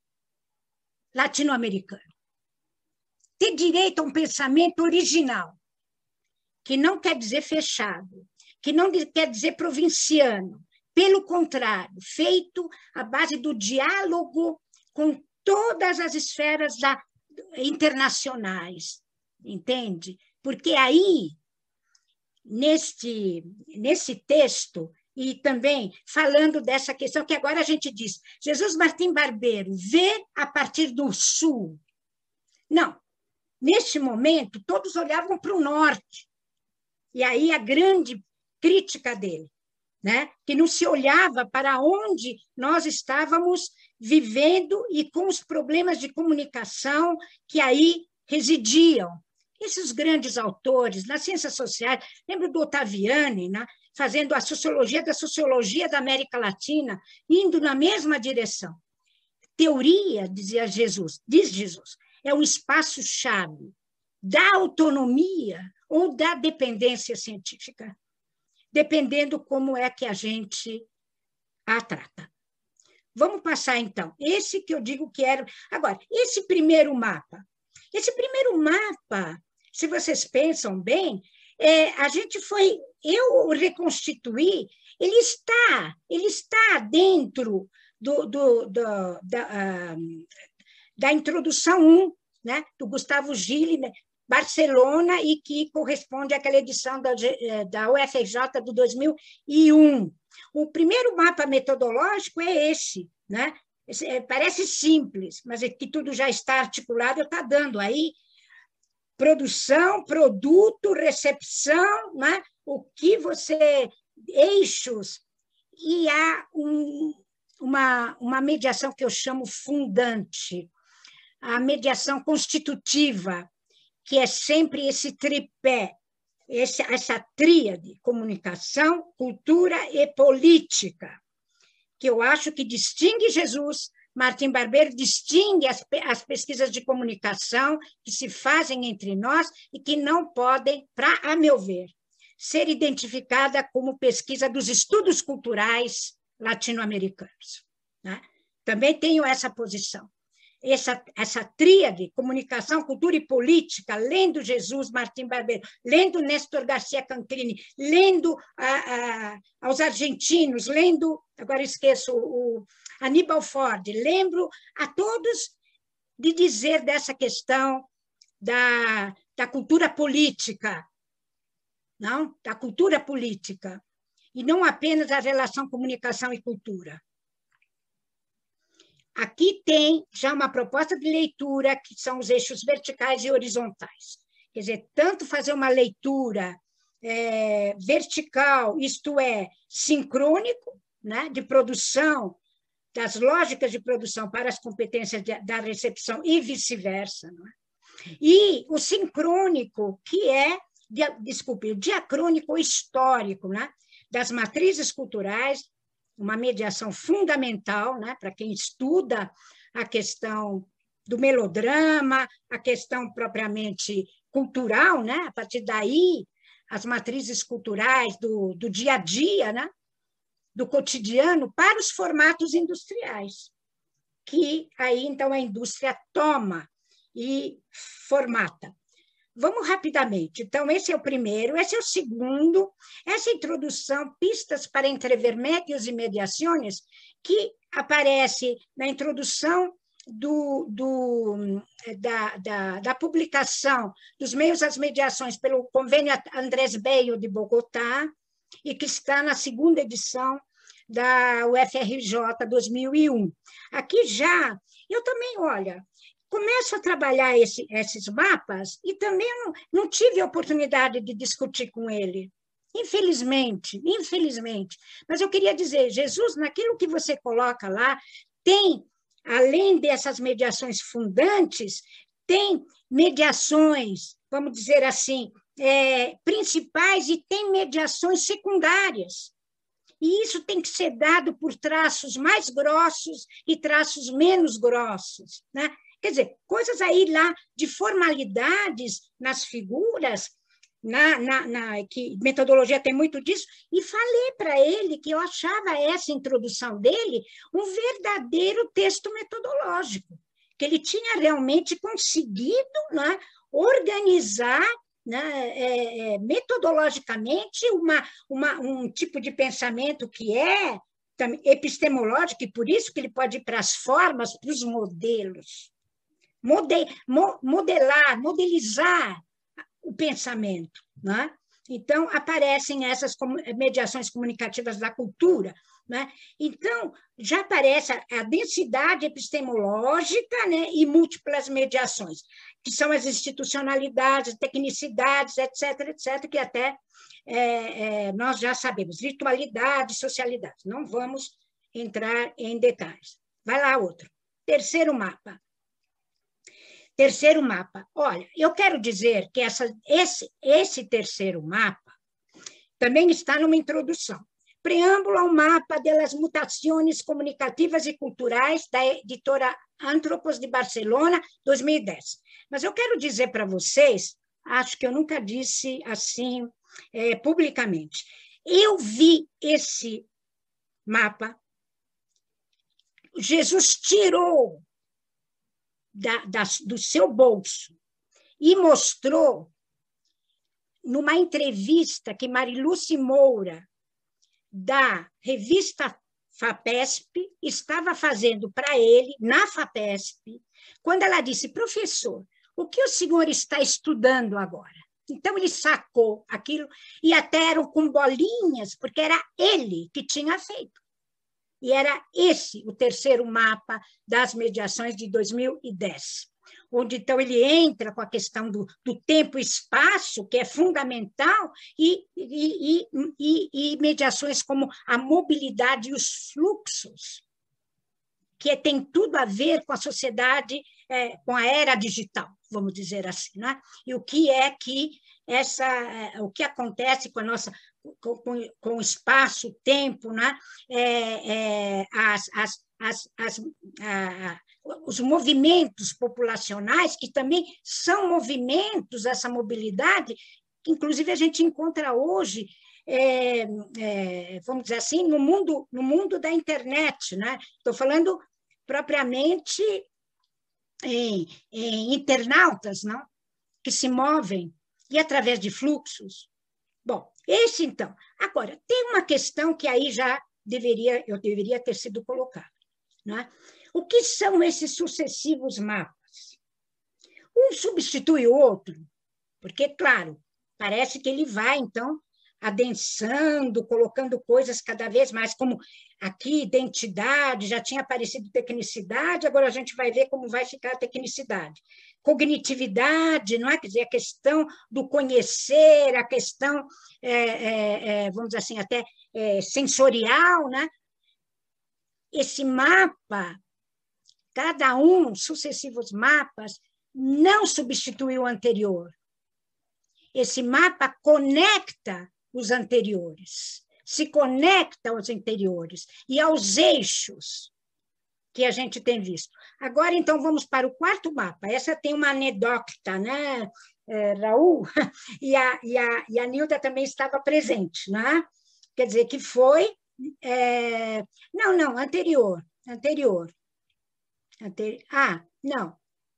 latino-americano. Ter direito a um pensamento original, que não quer dizer fechado, que não quer dizer provinciano. Pelo contrário, feito à base do diálogo com todas as esferas da, internacionais, entende? Porque aí, neste, nesse texto, e também falando dessa questão que agora a gente diz, Jesus Martim Barbeiro vê a partir do sul. Não, neste momento, todos olhavam para o norte. E aí a grande crítica dele, né? Que não se olhava para onde nós estávamos vivendo e com os problemas de comunicação que aí residiam. Esses grandes autores, nas ciências sociais, lembro do Ottaviani, né? Fazendo a sociologia da sociologia da América Latina, indo na mesma direção. Teoria, dizia Jesus, diz Jesus, é um espaço-chave da autonomia ou da dependência científica, dependendo como é que a gente a trata. Vamos passar, então. Esse que eu digo que era... Agora, esse primeiro mapa, esse primeiro mapa, se vocês pensam bem, é, a gente foi... Eu o reconstituí, ele está, ele está dentro do, do, do, da, uh, da introdução um, né, do Gustavo Gili, né, Barcelona, e que corresponde àquela edição da, da U F R J do dois mil e um. O primeiro mapa metodológico é esse, né? Esse, é, parece simples, mas é que tudo já está articulado, está dando aí produção, produto, recepção, né? O que você... eixos, e há um, uma, uma mediação que eu chamo fundante, a mediação constitutiva, que é sempre esse tripé, esse, essa tríade, comunicação, cultura e política, que eu acho que distingue Jesus. Martim Barbeiro distingue as, as pesquisas de comunicação que se fazem entre nós e que não podem, para, a meu ver, ser identificada como pesquisa dos estudos culturais latino-americanos, né? Também tenho essa posição. Essa, essa tríade, comunicação, cultura e política, lendo Jesus Martim Barbeiro, lendo Néstor Garcia Cancrini, lendo a, a, aos argentinos, lendo, agora esqueço, o Aníbal Ford, lembro a todos de dizer dessa questão da, da cultura política, não? Da cultura política, e não apenas a relação comunicação e cultura. aqui tem já uma proposta de leitura, que são os eixos verticais e horizontais. Quer dizer, tanto fazer uma leitura é, vertical, isto é, sincrônico, né, de produção, das lógicas de produção para as competências de, da recepção e vice-versa, não é? E o sincrônico, que é, desculpe, o diacrônico histórico, né, das matrizes culturais, uma mediação fundamental, né, para quem estuda a questão do melodrama, a questão propriamente cultural, né, a partir daí, as matrizes culturais do, do dia a dia, né, do cotidiano, para os formatos industriais, que aí, então, a indústria toma e formata. Vamos rapidamente. Então, esse é o primeiro, esse é o segundo, essa introdução, pistas para entrever médios e mediações, que aparece na introdução do, do, da, da, da publicação dos meios às mediações pelo convênio Andrés Bello de Bogotá, e que está na segunda edição da U F R J dois mil e um. Aqui já, eu também, olha, começo a trabalhar esse, esses mapas e também não, não tive a oportunidade de discutir com ele. Infelizmente, infelizmente. Mas eu queria dizer, Jesus, naquilo que você coloca lá, tem, além dessas mediações fundantes, tem mediações, vamos dizer assim, é, principais e tem mediações secundárias. E isso tem que ser dado por traços mais grossos e traços menos grossos, né? Quer dizer, coisas aí lá de formalidades nas figuras, na, na, na, que metodologia tem muito disso, e falei para ele que eu achava essa introdução dele um verdadeiro texto metodológico, que ele tinha realmente conseguido, né, organizar, né, é, é, metodologicamente uma, uma, um tipo de pensamento que é epistemológico, e por isso que ele pode ir para as formas, para os modelos. Modelar, modelizar o pensamento, né? Então, aparecem essas mediações comunicativas da cultura, né? Então, já aparece a densidade epistemológica, né, e múltiplas mediações, que são as institucionalidades, tecnicidades, etc, etc, que até é, é, nós já sabemos, ritualidade, socialidade. Não vamos entrar em detalhes. Vai lá, outro. Terceiro mapa. Terceiro mapa. Olha, eu quero dizer que essa, esse, esse terceiro mapa também está numa introdução. Preâmbulo ao mapa das mutações comunicativas e culturais da editora Antropos de Barcelona, dois mil e dez. Mas eu quero dizer para vocês, acho que eu nunca disse assim é, publicamente, eu vi esse mapa, Jesus tirou Da, da, do seu bolso e mostrou numa entrevista que Mariluce Moura, da revista FAPESP, estava fazendo para ele, na FAPESP, quando ela disse, professor, o que o senhor está estudando agora? Então, ele sacou aquilo, e até eram com bolinhas, porque era ele que tinha feito. E era esse o terceiro mapa das mediações de dois mil e dez, onde, então, ele entra com a questão do, do tempo e espaço, que é fundamental, e, e, e, e mediações como a mobilidade e os fluxos, que tem tudo a ver com a sociedade, é, com a era digital, vamos dizer assim, né? E o que é que essa, o que acontece com a nossa com, com, com o espaço, o tempo, né? É, é, as, as, as, as, a, os movimentos populacionais, que também são movimentos, essa mobilidade, que inclusive a gente encontra hoje, é, é, vamos dizer assim, no mundo, no mundo da internet, né? Estou falando propriamente em, em internautas, não? Que se movem, e através de fluxos. Bom, esse então. Agora, tem uma questão que aí já deveria, eu deveria ter sido colocada, né? O que são esses sucessivos mapas? Um substitui o outro, porque, claro, parece que ele vai, então, adensando, colocando coisas cada vez mais, como aqui, identidade, já tinha aparecido tecnicidade, agora a gente vai ver como vai ficar a tecnicidade. Cognitividade, não é? Quer dizer, a questão do conhecer, a questão, é, é, é, vamos dizer assim, até é, sensorial, né? Esse mapa, cada um, sucessivos mapas, não substitui o anterior. Esse mapa conecta os anteriores, se conecta aos anteriores e aos eixos que a gente tem visto. Agora, então, vamos para o quarto mapa. Essa tem uma anedota, né, é, Raul? E a, e, a, e a Nilda também estava presente, né? Quer dizer, que foi... É... Não, não, anterior, anterior. Anteri... Ah, não.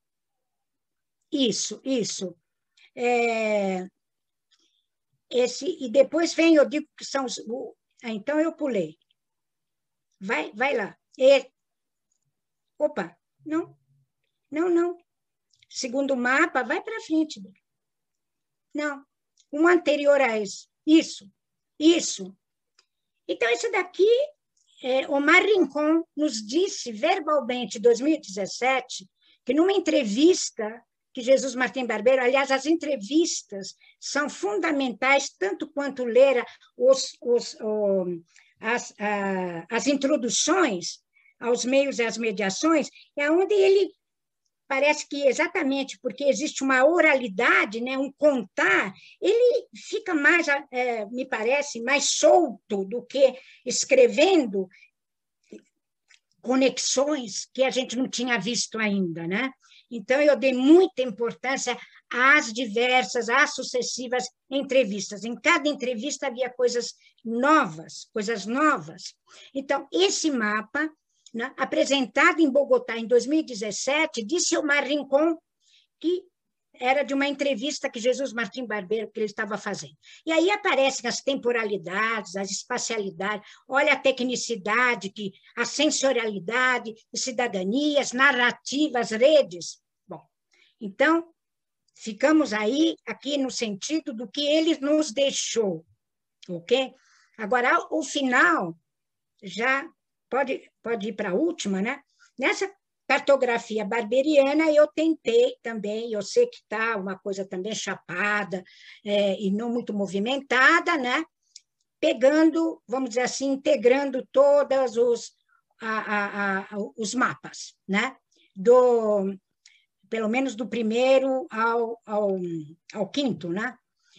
Isso, isso. É... Esse, e depois vem, eu digo que são os... Então, eu pulei. Vai, vai lá. E... Opa, não, não, não. Segundo mapa, vai para frente. Não, um anterior a esse. Isso, isso. Então, isso daqui, é, Omar Rincon nos disse verbalmente, em dois mil e dezessete, que numa entrevista que Jesus Martim Barbeiro, aliás, as entrevistas são fundamentais, tanto quanto ler os, os, os, as, a, as introduções aos meios e às mediações, é onde ele parece que exatamente porque existe uma oralidade, né, um contar, ele fica mais, é, me parece, mais solto do que escrevendo conexões que a gente não tinha visto ainda, né? Então, eu dei muita importância às diversas, às sucessivas entrevistas. Em cada entrevista havia coisas novas, coisas novas. Então, esse mapa, né, apresentado em Bogotá em dois mil e dezessete, disse Omar Rincon que era de uma entrevista que Jesus Martim Barbeiro que ele estava fazendo. E aí aparecem as temporalidades, as espacialidades, olha a tecnicidade, que, a sensorialidade, cidadanias, narrativas, redes. Bom, então, ficamos aí, aqui no sentido do que ele nos deixou, ok? Agora, o final, já pode, pode ir para a última, né? Nessa cartografia barberiana, eu tentei também, eu sei que está uma coisa também chapada é, e não muito movimentada, né? Pegando, vamos dizer assim, integrando todos os, a, a, a, os mapas, né? Do, pelo menos do primeiro ao, ao, ao quinto, né?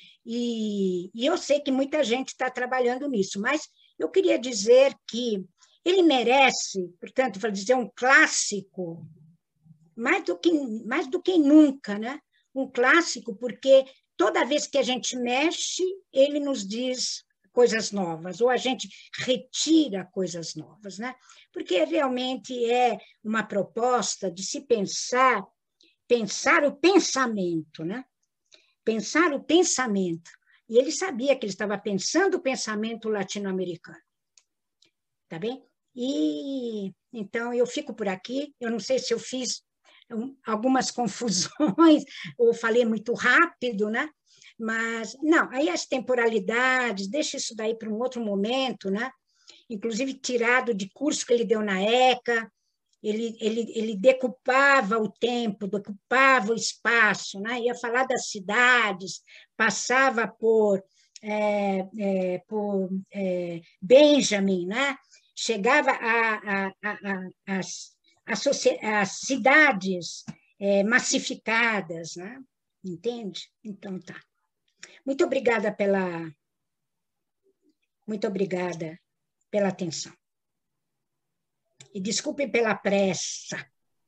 E, e eu sei que muita gente está trabalhando nisso, mas eu queria dizer que ele merece, portanto, para dizer um clássico, mais do que, mais do que nunca, né? Um clássico, porque toda vez que a gente mexe, ele nos diz coisas novas, ou a gente retira coisas novas, né? Porque realmente é uma proposta de se pensar, pensar o pensamento, né? Pensar o pensamento. E ele sabia que ele estava pensando o pensamento latino-americano. Tá bem? E então eu fico por aqui. Eu não sei se eu fiz algumas confusões ou falei muito rápido, né? Mas não, aí as temporalidades, deixa isso daí para um outro momento, né? Inclusive tirado de curso que ele deu na ECA, ele, ele, ele decupava o tempo, decupava o espaço, né? Ia falar das cidades, passava por, é, é, por é, Benjamin, né? Chegava a, a, a, a, as, a, as cidades é, massificadas, né? Entende? Então, tá. Muito obrigada pela, muito obrigada pela atenção. E desculpem pela pressa.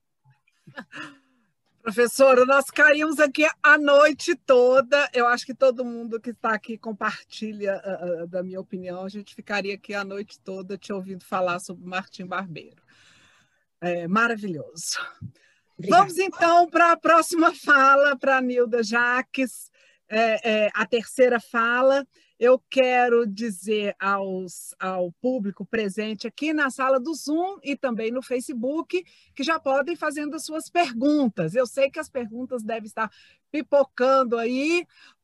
Professora, nós caímos aqui a noite toda. Eu acho que todo mundo que está aqui compartilha uh, da minha opinião. A gente ficaria aqui a noite toda te ouvindo falar sobre Martim Barbeiro. É maravilhoso. Obrigada. Vamos, então, para a próxima fala, para a Nilda Jaques, é, é, a terceira fala. Eu quero dizer aos, ao público presente aqui na sala do Zoom e também no Facebook que já podem fazendo as suas perguntas. Eu sei que as perguntas devem estar pipocando aí,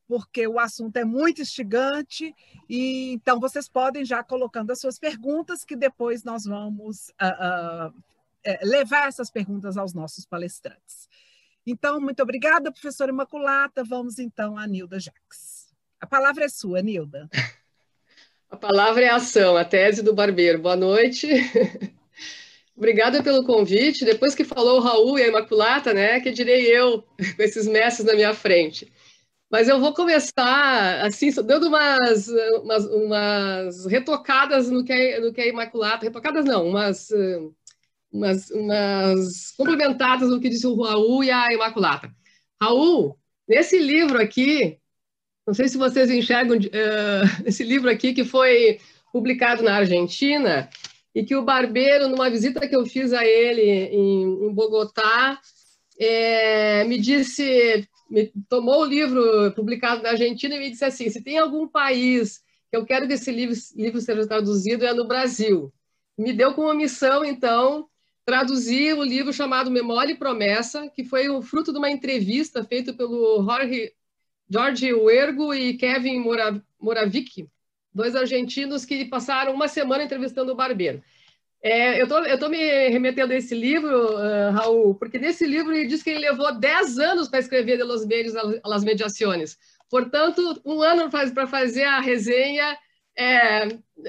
porque o assunto é muito instigante, e então vocês podem já colocando as suas perguntas, que depois nós vamos uh, uh, levar essas perguntas aos nossos palestrantes. Então, muito obrigada, professora Imaculata. Vamos então a Nilda Jacques. A palavra é sua, Nilda. A palavra é ação, a tese do Barbeiro. Boa noite. Obrigada pelo convite. Depois que falou o Raul e a Imaculata, né, que direi eu, com esses mestres na minha frente. Mas eu vou começar, assim, dando umas, umas, umas retocadas no que, é, no que é Imaculata. Retocadas não, umas, umas, umas complementadas no que disse o Raul e a Imaculata. Raul, nesse livro aqui, não sei se vocês enxergam uh, esse livro aqui que foi publicado na Argentina e que o Barbeiro, numa visita que eu fiz a ele em, em Bogotá, é, me disse, me tomou o livro publicado na Argentina e me disse assim, se tem algum país que eu quero que esse livro, livro seja traduzido, é no Brasil. Me deu como missão, então, traduzir o livro chamado Memória e Promessa, que foi o fruto de uma entrevista feita pelo Jorge Jorge Huergo e Kevin Moravic, dois argentinos que passaram uma semana entrevistando o Barbeiro. É, eu tô, eu tô me remetendo a esse livro, uh, Raul, porque nesse livro ele diz que ele levou dez anos para escrever De los Medios a las Mediaciones. Portanto, um ano para fazer a resenha é...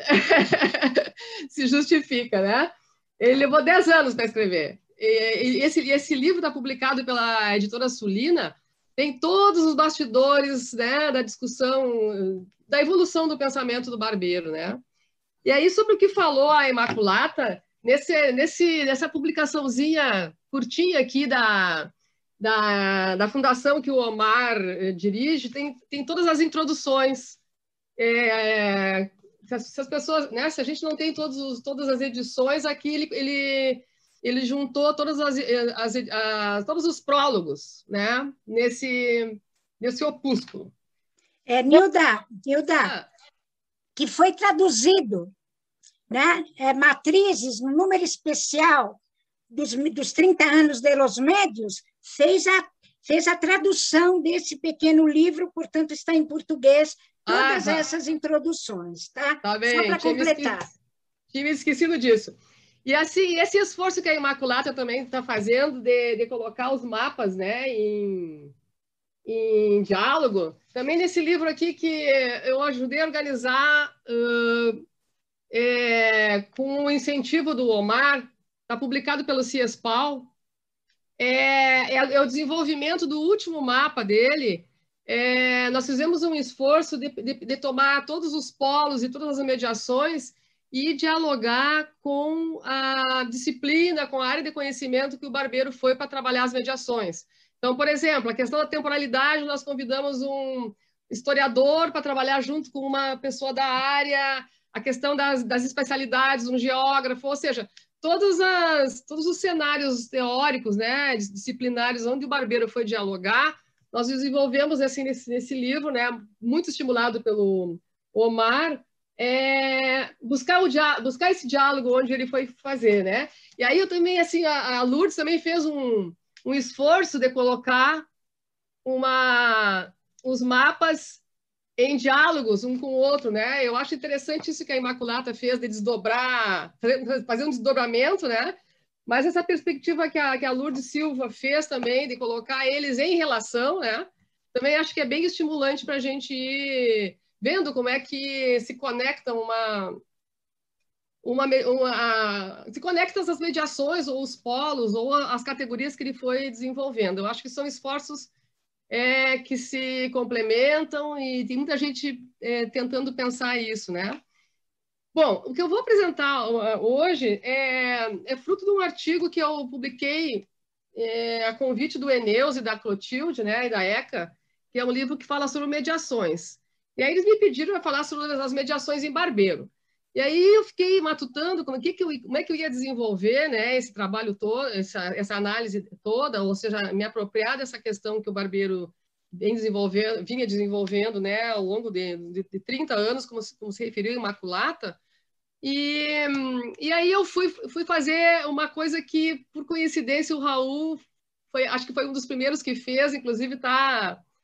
se justifica, né? Ele levou dez anos para escrever. E, e esse, esse livro está publicado pela editora Sulina, tem todos os bastidores, né, da discussão, da evolução do pensamento do Barbeiro, né? E aí, sobre o que falou a Imaculata, nesse, nesse, nessa publicaçãozinha curtinha aqui da, da, da fundação que o Omar eh, dirige, tem, tem todas as introduções. É, se, as, se as pessoas, né, se a gente não tem todos os, todas as edições, aqui ele... ele ele juntou todas as, as, as, todos os prólogos, né, nesse, nesse opúsculo. É, Nilda, Nilda, ah. que foi traduzido, né, é, Matrizes, no número especial dos, dos trinta anos de Los Médios, fez a, fez a tradução desse pequeno livro, portanto, está em português, todas ah, essas introduções, tá? Tá bem, só para completar. Me tinha me esquecido disso. E assim, esse esforço que a Imaculata também está fazendo de, de colocar os mapas, né, em, em diálogo, também nesse livro aqui que eu ajudei a organizar uh, é, com o incentivo do Omar, está publicado pelo CIESPAL, é, é, é o desenvolvimento do último mapa dele. É, nós fizemos um esforço de, de, de tomar todos os polos e todas as mediações e dialogar com a disciplina, com a área de conhecimento que o Barbeiro foi para trabalhar as mediações. Então, por exemplo, a questão da temporalidade, nós convidamos um historiador para trabalhar junto com uma pessoa da área, a questão das, das especialidades, um geógrafo, ou seja, todos, as, todos os cenários teóricos, né, disciplinares, onde o Barbeiro foi dialogar, nós desenvolvemos assim, nesse, nesse livro, né, muito estimulado pelo Omar, É, buscar, o buscar esse diálogo onde ele foi fazer, né? E aí eu também, assim, a, a Lourdes também fez um, um esforço de colocar uma, os mapas em diálogos um com o outro, né? Eu acho interessante isso que a Imaculata fez de desdobrar, fazer um desdobramento, né? Mas essa perspectiva que a, que a Lourdes Silva fez também de colocar eles em relação, né? Também acho que é bem estimulante para a gente ir vendo como é que se conectam uma, uma, uma se conectam as mediações ou os polos ou as categorias que ele foi desenvolvendo. Eu acho que são esforços é, que se complementam e tem muita gente é, tentando pensar isso, né? Bom, o que eu vou apresentar hoje é, é fruto de um artigo que eu publiquei é, a convite do Eneus e da Clotilde, né, e da ECA, que é um livro que fala sobre mediações. E aí eles me pediram para falar sobre as mediações em Barbeiro. E aí eu fiquei matutando como, que que eu, como é que eu ia desenvolver, né, esse trabalho todo, essa, essa análise toda, ou seja, me apropriar dessa questão que o Barbeiro vem desenvolvendo, vinha desenvolvendo, né, ao longo de, de, de trinta anos, como se, como se referiu a Imaculata. E, e aí eu fui, fui fazer uma coisa que, por coincidência, o Raul, foi, acho que foi um dos primeiros que fez, inclusive está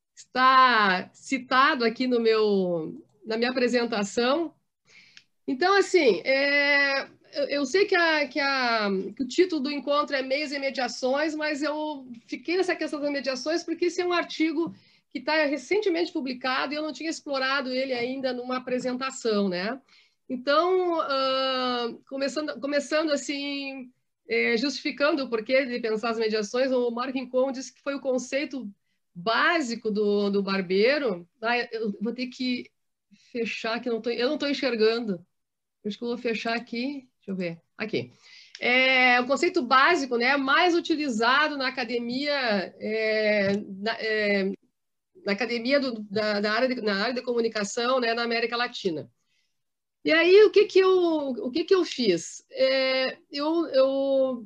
está citado aqui no meu, na minha apresentação. Então, assim, é, eu, eu sei que, a, que, a, que o título do encontro é Meios e Mediações, mas eu fiquei nessa questão das mediações porque esse é um artigo que está recentemente publicado e eu não tinha explorado ele ainda numa apresentação, né? Então, uh, começando, começando assim, é, justificando o porquê de pensar as mediações, o Mark Rincon disse que foi o conceito básico do, do barbeiro. Ah, eu vou ter que fechar, que não tô, eu não estou enxergando. Acho que eu vou fechar aqui. Deixa eu ver. Aqui. É o conceito básico, né, mais utilizado na academia, é, na, é, na academia do, da, da área de, na área de comunicação, né, na América Latina. E aí, o que que eu, o que que eu fiz? É, eu, eu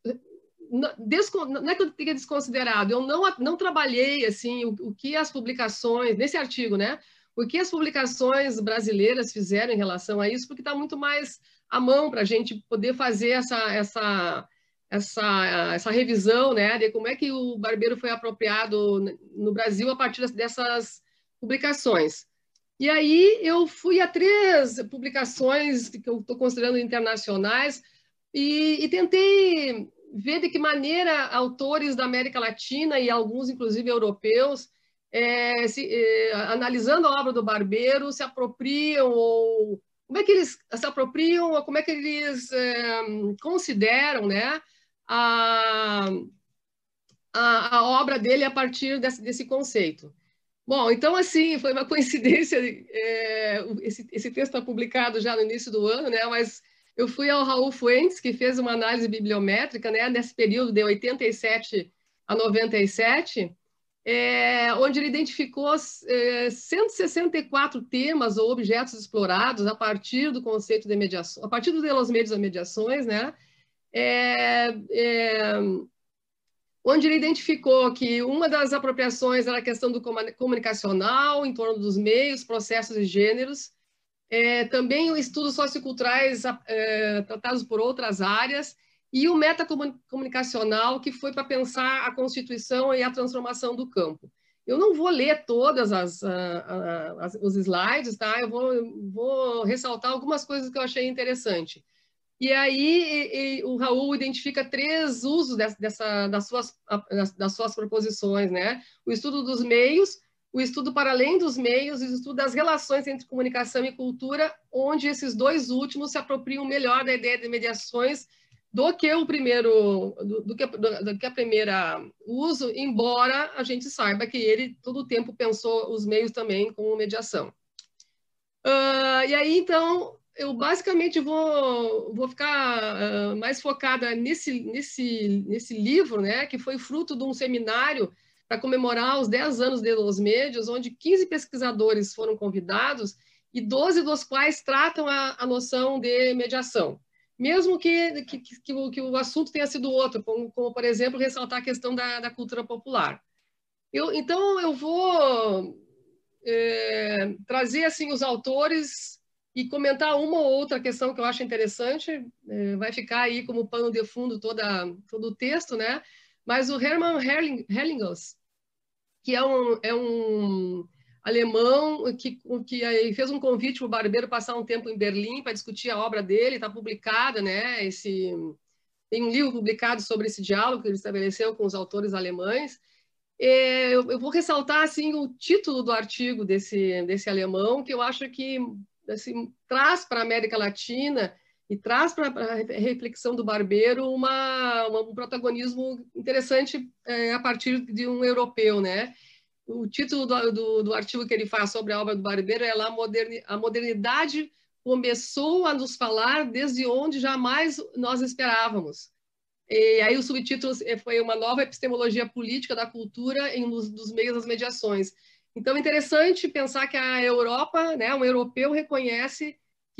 descon, não é que eu tenha desconsiderado, eu não, não trabalhei assim o, o que as publicações, nesse artigo, né? O que as publicações brasileiras fizeram em relação a isso, porque está muito mais à mão para a gente poder fazer essa, essa, essa, essa revisão, né? De como é que o barbeiro foi apropriado no Brasil a partir dessas publicações. E aí eu fui a três publicações que eu estou considerando internacionais e, e tentei ver de que maneira autores da América Latina e alguns, inclusive, europeus, é, se, é, analisando a obra do barbeiro, se apropriam ou como é que eles se apropriam ou como é que eles é, consideram, né, a, a, a obra dele a partir desse, desse conceito. Bom, então, assim, foi uma coincidência, é, esse, esse texto está publicado já no início do ano, né, mas eu fui ao Raul Fuentes, que fez uma análise bibliométrica, né, nesse período de oitenta e sete a noventa e sete, é, onde ele identificou é, cento e sessenta e quatro temas ou objetos explorados a partir do conceito de mediação, a partir dos los medios das mediações, né, é, é, onde ele identificou que uma das apropriações era a questão do comunicacional, em torno dos meios, processos e gêneros, é, também o estudos socioculturais é, tratados por outras áreas, e o metacomunicacional, que foi para pensar a constituição e a transformação do campo. Eu não vou ler todas as, as, os slides, tá? Eu vou, vou ressaltar algumas coisas que eu achei interessante. E aí e, e, o Raul identifica três usos dessa, dessa, das, suas, das suas proposições, né? O estudo dos meios, o estudo para além dos meios e o estudo das relações entre comunicação e cultura, onde esses dois últimos se apropriam melhor da ideia de mediações do que o primeiro, do, do, que, do, do que a primeira uso, embora a gente saiba que ele todo o tempo pensou os meios também como mediação. Uh, e aí, então, eu basicamente vou, vou ficar uh, mais focada nesse, nesse, nesse livro, né, que foi fruto de um seminário para comemorar os dez anos de Los Medios, onde quinze pesquisadores foram convidados e doze dos quais tratam a, a noção de mediação. Mesmo que, que, que, o, que o assunto tenha sido outro, como, como por exemplo, ressaltar a questão da, da cultura popular. Eu, então, eu vou é, trazer assim, os autores e comentar uma ou outra questão que eu acho interessante. É, vai ficar aí como pano de fundo toda, todo o texto, né? Mas o Hermann Herlinghaus, que é um, é um alemão que, que fez um convite para o barbeiro passar um tempo em Berlim para discutir a obra dele, está publicada, né? Esse, tem um livro publicado sobre esse diálogo que ele estabeleceu com os autores alemães. Eu, eu vou ressaltar assim, o título do artigo desse, desse alemão, que eu acho que assim, traz para a América Latina e traz para a reflexão do barbeiro uma, uma, um protagonismo interessante é, a partir de um europeu, né? O título do, do, do artigo que ele faz sobre a obra do barbeiro é lá, a modernidade começou a nos falar desde onde jamais nós esperávamos. E aí o subtítulo foi uma nova epistemologia política da cultura em dos, dos meios das mediações. Então é interessante pensar que a Europa, né, um europeu reconhece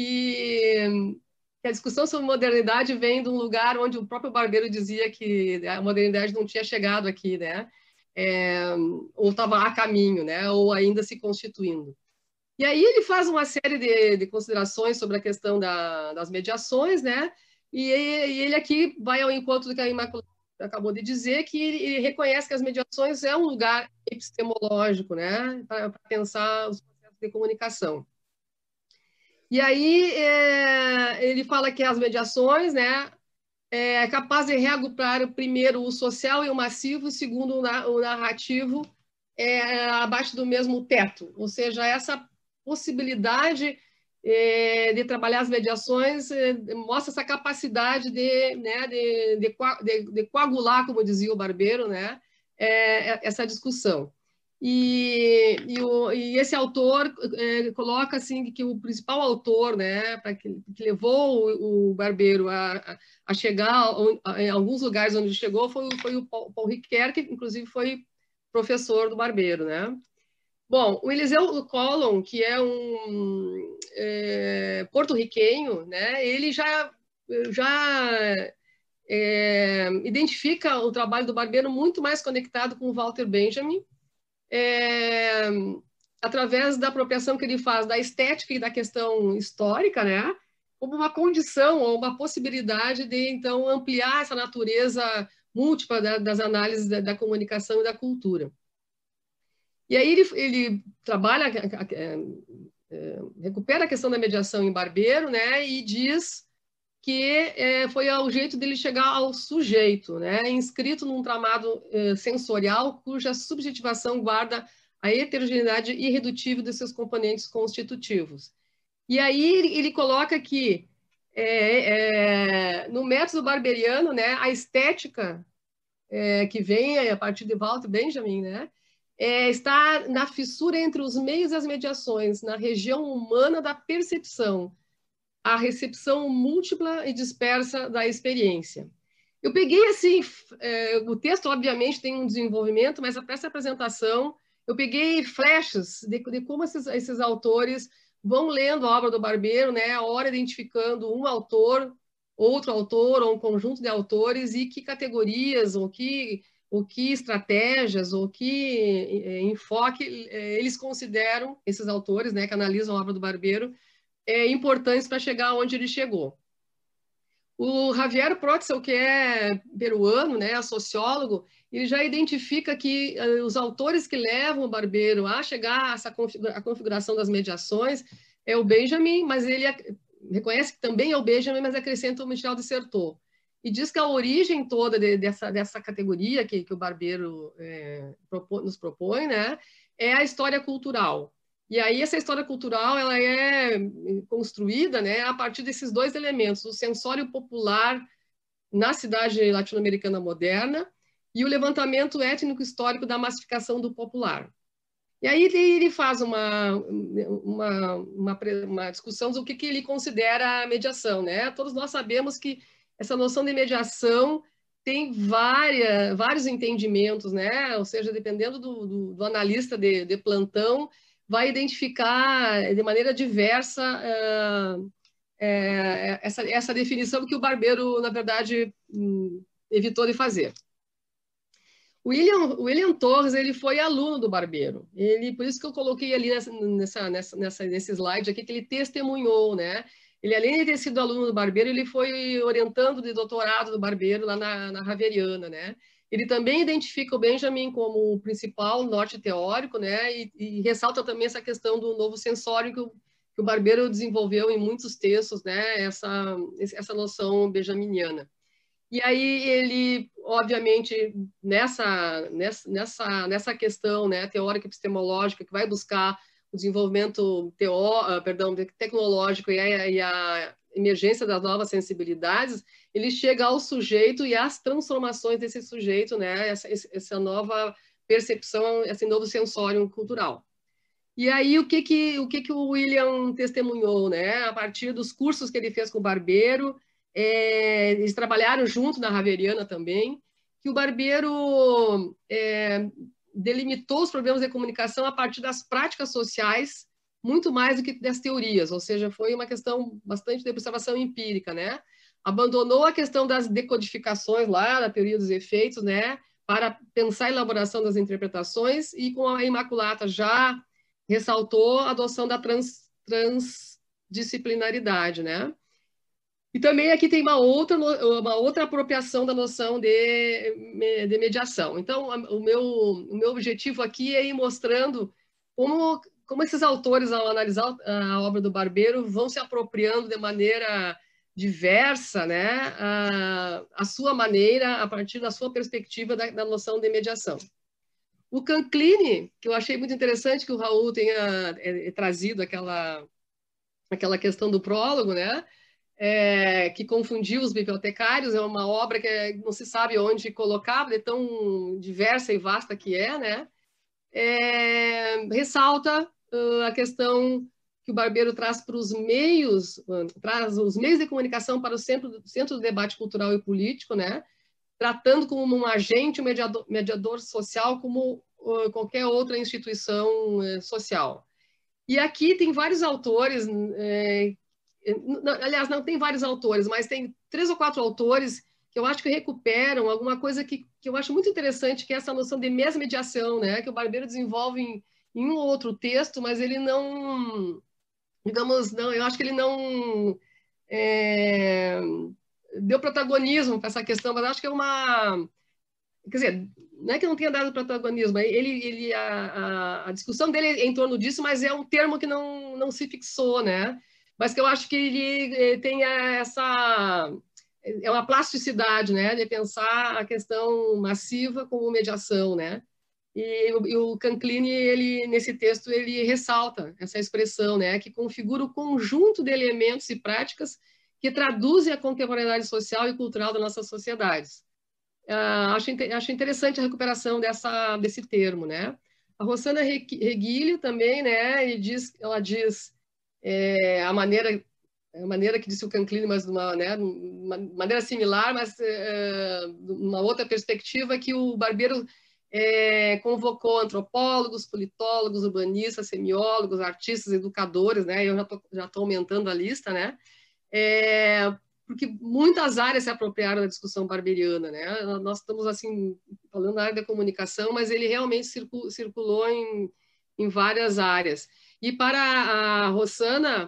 que que a discussão sobre modernidade vem de um lugar onde o próprio barbeiro dizia que a modernidade não tinha chegado aqui, né? É, ou estava a caminho, né? Ou ainda se constituindo. E aí ele faz uma série de, de considerações sobre a questão da, das mediações, né? E, e ele aqui vai ao encontro do que a Imaculada acabou de dizer, que ele, ele reconhece que as mediações é um lugar epistemológico, né, para pensar os processos de comunicação. E aí é, ele fala que as mediações, né, é capaz de reagrupar primeiro o social e o massivo, e segundo o narrativo, é, abaixo do mesmo teto. Ou seja, essa possibilidade é, de trabalhar as mediações é, mostra essa capacidade de, né, de, de, de, de coagular, como dizia o Barbeiro, né, é, essa discussão. E, e, o, e esse autor é, coloca assim que o principal autor, né, para que, que levou o, o Barbeiro a, a chegar a, em alguns lugares onde chegou foi, foi o Paul, Paul Ricoeur, que inclusive foi professor do Barbeiro, né? Bom, o Eliseu Collin, que é um é, porto-riquenho, né, ele já, já é, identifica o trabalho do Barbeiro muito mais conectado com o Walter Benjamin, é, através da apropriação que ele faz da estética e da questão histórica, né, como uma condição ou uma possibilidade de, então, ampliar essa natureza múltipla da, das análises da, da comunicação e da cultura. E aí ele, ele trabalha, é, é, recupera a questão da mediação em Barbeiro, né, e diz que é, foi o jeito dele chegar ao sujeito, né, inscrito num tramado é, sensorial cuja subjetivação guarda a heterogeneidade irredutível de seus componentes constitutivos. E aí ele, ele coloca que é, é, no método barberiano, né, a estética é, que vem a partir de Walter Benjamin, né, é, está na fissura entre os meios e as mediações, na região humana da percepção, a recepção múltipla e dispersa da experiência. Eu peguei, assim, é, o texto, obviamente, tem um desenvolvimento, mas para essa apresentação, eu peguei flechas de, de como esses, esses autores vão lendo a obra do Barbeiro, né, a hora identificando um autor, outro autor, ou um conjunto de autores, e que categorias, ou que, ou que estratégias, ou que é, enfoque é, eles consideram, esses autores, né, que analisam a obra do Barbeiro, é, importantes para chegar onde ele chegou. O Javier Protzel, que é peruano, né, sociólogo, ele já identifica que uh, os autores que levam o Barbeiro a chegar a essa configura a configuração das mediações é o Benjamin, mas ele reconhece que também é o Benjamin, mas acrescenta o Michel de Certeau. E diz que a origem toda de, dessa, dessa categoria que, que o Barbeiro é, propô, nos propõe, né, é a história cultural. E aí essa história cultural ela é construída, né, a partir desses dois elementos, o sensório popular na cidade latino-americana moderna e o levantamento étnico-histórico da massificação do popular. E aí ele faz uma, uma, uma, uma discussão do que, que ele considera a mediação, né? Todos nós sabemos que essa noção de mediação tem várias, vários entendimentos, né? Ou seja, dependendo do, do, do analista de, de plantão, vai identificar de maneira diversa uh, uh, essa, essa definição que o Barbeiro, na verdade, um, evitou de fazer. William, William Torres, ele foi aluno do Barbeiro. Ele, por isso que eu coloquei ali nessa, nessa, nessa, nesse slide aqui, que ele testemunhou, né? Ele, além de ter sido aluno do Barbeiro, ele foi orientando de doutorado do Barbeiro lá na, na Javeriana, né? Ele também identifica o Benjamin como o principal norte teórico, né? E, e ressalta também essa questão do novo sensório que o, que o Barbeiro desenvolveu em muitos textos, né? Essa, essa noção benjaminiana. E aí ele, obviamente, nessa, nessa, nessa, nessa questão, né, teórica epistemológica, que vai buscar o desenvolvimento teó, perdão, tecnológico e a, e a emergência das novas sensibilidades, ele chega ao sujeito e às transformações desse sujeito, né, essa, essa nova percepção, esse novo sensório cultural. E aí o que que o, que que o William testemunhou, né, a partir dos cursos que ele fez com o Barbeiro. É, eles trabalharam junto na Javeriana também, que o Barbeiro é, delimitou os problemas de comunicação a partir das práticas sociais, muito mais do que das teorias, ou seja, foi uma questão bastante de observação empírica, né? Abandonou a questão das decodificações lá, da teoria dos efeitos, né? Para pensar a elaboração das interpretações, e com a Imaculata já ressaltou a adoção da trans, transdisciplinaridade, né? E também aqui tem uma outra, uma outra apropriação da noção de, de mediação. Então, o meu, o meu objetivo aqui é ir mostrando como, como esses autores, ao analisar a obra do Barbeiro, vão se apropriando de maneira diversa, né, a, a sua maneira, a partir da sua perspectiva da, da noção de mediação. O Canclini, que eu achei muito interessante que o Raul tenha é, é, trazido aquela, aquela questão do prólogo, né, É, que confundiu os bibliotecários, é uma obra que não se sabe onde colocar, de tão diversa e vasta que é, né? É, ressalta uh, a questão que o Barbeiro traz para os meios, uh, traz os meios de comunicação para o centro, centro do debate cultural e político, né? Tratando como um agente, um mediador, mediador social, como uh, qualquer outra instituição uh, social. E aqui tem vários autores, uh, aliás, não tem vários autores, mas tem três ou quatro autores que eu acho que recuperam alguma coisa que, que eu acho muito interessante, que é essa noção de mesmediação, né? Que o Barbeiro desenvolve em, em um ou outro texto, mas ele não, digamos, não, eu acho que ele não é, deu protagonismo para essa questão, mas acho que é uma, quer dizer, não é que não tenha dado protagonismo, ele, ele a, a, a discussão dele é em torno disso, mas é um termo que não, não se fixou, né? Mas que eu acho que ele tem essa... é uma plasticidade, né, de pensar a questão massiva como mediação, né? E, e o Canclini, ele, nesse texto, ele ressalta essa expressão, né, que configura o conjunto de elementos e práticas que traduzem a contemporaneidade social e cultural das nossas sociedades. Uh, acho, acho interessante a recuperação dessa, desse termo, né? A Rossana Reguilho também, né, e diz, ela diz... É, a maneira a maneira que disse o Canclini, mas de uma, né, uma maneira similar, mas é, uma outra perspectiva, que o Barbeiro é, convocou antropólogos, politólogos, urbanistas, semiólogos, artistas, educadores, né? Eu já tô, já tô aumentando a lista, né? É, porque muitas áreas se apropriaram da discussão barberiana, né? Nós estamos assim falando da área da comunicação, mas ele realmente circulou, circulou em, em várias áreas. E para a Rossana,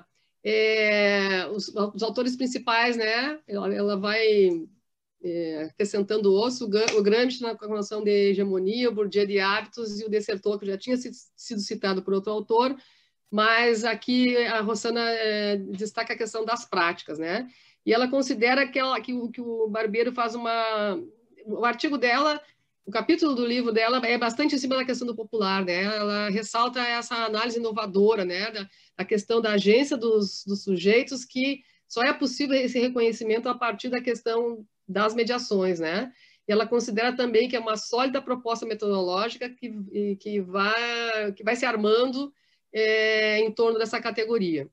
é, os, os autores principais, né? Ela, ela vai é, acrescentando o osso, o Gramsci na noção de hegemonia, o Bourdieu de hábitos e o Dessertor, que já tinha sido citado por outro autor, mas aqui a Rossana é, destaca a questão das práticas, né? E ela considera que, ela, que, o, que o Barbeiro faz uma... O artigo dela... O capítulo do livro dela é bastante em cima da questão do popular, né? Ela ressalta essa análise inovadora, né? Da, da questão da agência dos, dos sujeitos, que só é possível esse reconhecimento a partir da questão das mediações, né? E ela considera também que é uma sólida proposta metodológica que, que, vai, que vai se armando é, em torno dessa categoria.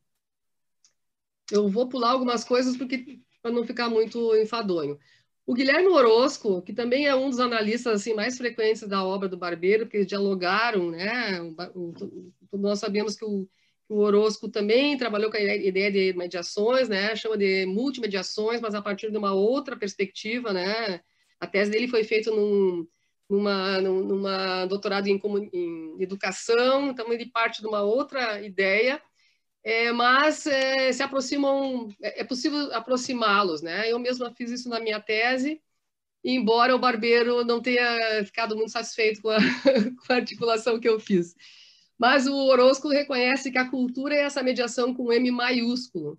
Eu vou pular algumas coisas porque para não ficar muito enfadonho. O Guilherme Orozco, que também é um dos analistas assim, mais frequentes da obra do Barbeiro, porque eles dialogaram, né? O, o, nós sabemos que o, o Orozco também trabalhou com a ideia de mediações, né? Chama de multimediações, mas a partir de uma outra perspectiva, né? A tese dele foi feita num, numa, numa doutorado em, em educação, então ele parte de uma outra ideia. É, mas é, se aproximam, é, é possível aproximá-los, né? Eu mesma fiz isso na minha tese, embora o Barbeiro não tenha ficado muito satisfeito com a, com a articulação que eu fiz. Mas o Orozco reconhece que a cultura é essa mediação com M maiúsculo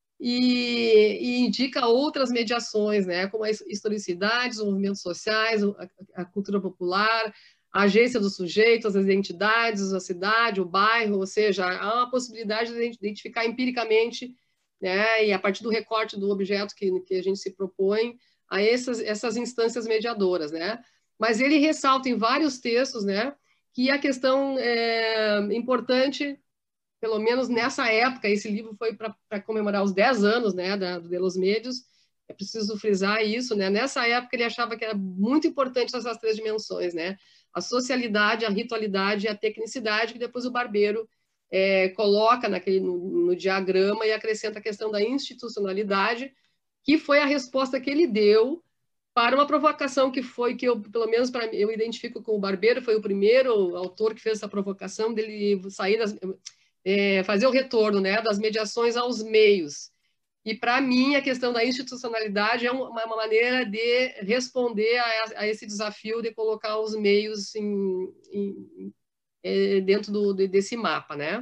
e, e indica outras mediações, né? Como a historicidade, os movimentos sociais, a, a cultura popular, a agência do sujeito, as identidades, a cidade, o bairro, ou seja, há uma possibilidade de identificar empiricamente, né, e a partir do recorte do objeto que, que a gente se propõe, a essas, essas instâncias mediadoras, né? Mas ele ressalta em vários textos, né, que a questão é importante, pelo menos nessa época, esse livro foi para comemorar os dez anos, né, da, do De Los Medios, é preciso frisar isso, né? Nessa época ele achava que era muito importante essas três dimensões, né? A socialidade, a ritualidade e a tecnicidade, que depois o Barbeiro é, coloca naquele, no, no diagrama e acrescenta a questão da institucionalidade, que foi a resposta que ele deu para uma provocação que foi, que eu, pelo menos para mim, eu identifico com o Barbeiro, foi o primeiro autor que fez essa provocação dele sair das, é, fazer o retorno, né, das mediações aos meios. E, para mim, a questão da institucionalidade é uma, uma maneira de responder a, a esse desafio de colocar os meios em, em, em, dentro do, desse mapa, né?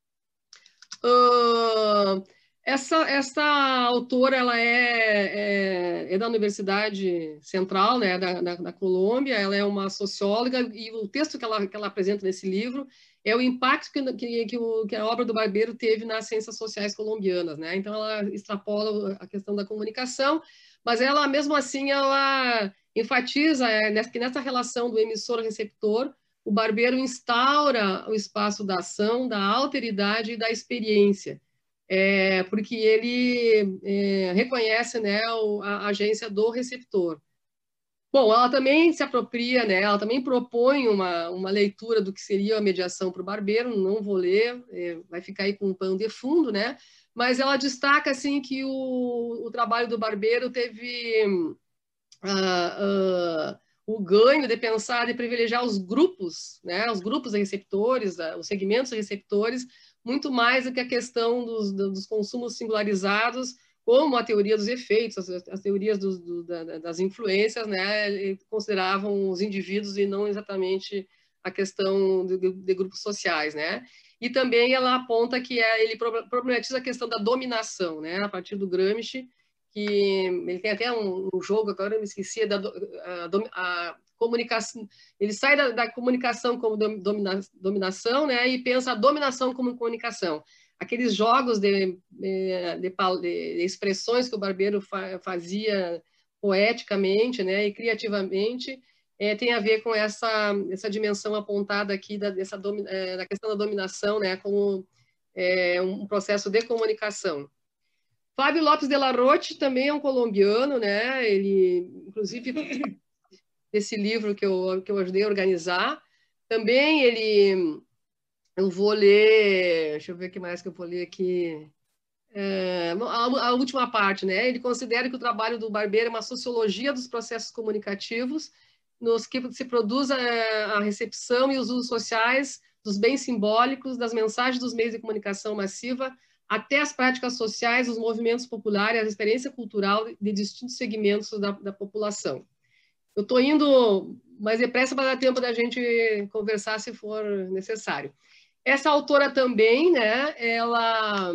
Uh, essa, essa autora ela é, é, é da Universidade Central, né, da, da, da Colômbia. Ela é uma socióloga e o texto que ela, que ela apresenta nesse livro é o impacto que, que, que, o, que a obra do Barbeiro teve nas ciências sociais colombianas, né? Então ela extrapola a questão da comunicação, mas ela mesmo assim ela enfatiza é, que nessa relação do emissor-receptor o Barbeiro instaura o espaço da ação, da alteridade e da experiência, é, porque ele é, reconhece, né, a agência do receptor. Bom, ela também se apropria, né, ela também propõe uma, uma leitura do que seria a mediação para o Barbeiro, não vou ler, é, vai ficar aí com um pano de fundo, né, mas ela destaca assim, que o, o trabalho do Barbeiro teve... Uh, uh, o ganho de pensar, de privilegiar os grupos, né, os grupos de receptores, os segmentos de receptores, muito mais do que a questão dos, dos consumos singularizados, como a teoria dos efeitos, as, as teorias do, do, da, das influências, né, consideravam os indivíduos e não exatamente a questão de, de grupos sociais, né. E também ela aponta que é, ele problematiza a questão da dominação, né, a partir do Gramsci, que ele tem até um, um jogo, agora eu me esqueci, da a, a comunicação, ele sai da, da comunicação como domina, dominação, né, e pensa a dominação como comunicação. Aqueles jogos de, de, de, de expressões que o Barbeiro fa, fazia poeticamente, né, e criativamente, é, tem a ver com essa, essa dimensão apontada aqui da, dessa domi, é, da questão da dominação, né, como é, um processo de comunicação. Fábio Lopes de la Roche também é um colombiano, né? Ele, inclusive, esse livro que eu, que eu ajudei a organizar, também ele... Eu vou ler... Deixa eu ver o que mais que eu vou ler aqui. É, a, a última parte, né? Ele considera que o trabalho do Barbeiro é uma sociologia dos processos comunicativos, nos que se produz a, a recepção e os usos sociais dos bens simbólicos, das mensagens dos meios de comunicação massiva, até as práticas sociais, os movimentos populares, a experiência cultural de distintos segmentos da, da população. Eu estou indo mais depressa para dar tempo da gente conversar se for necessário. Essa autora também, né, ela,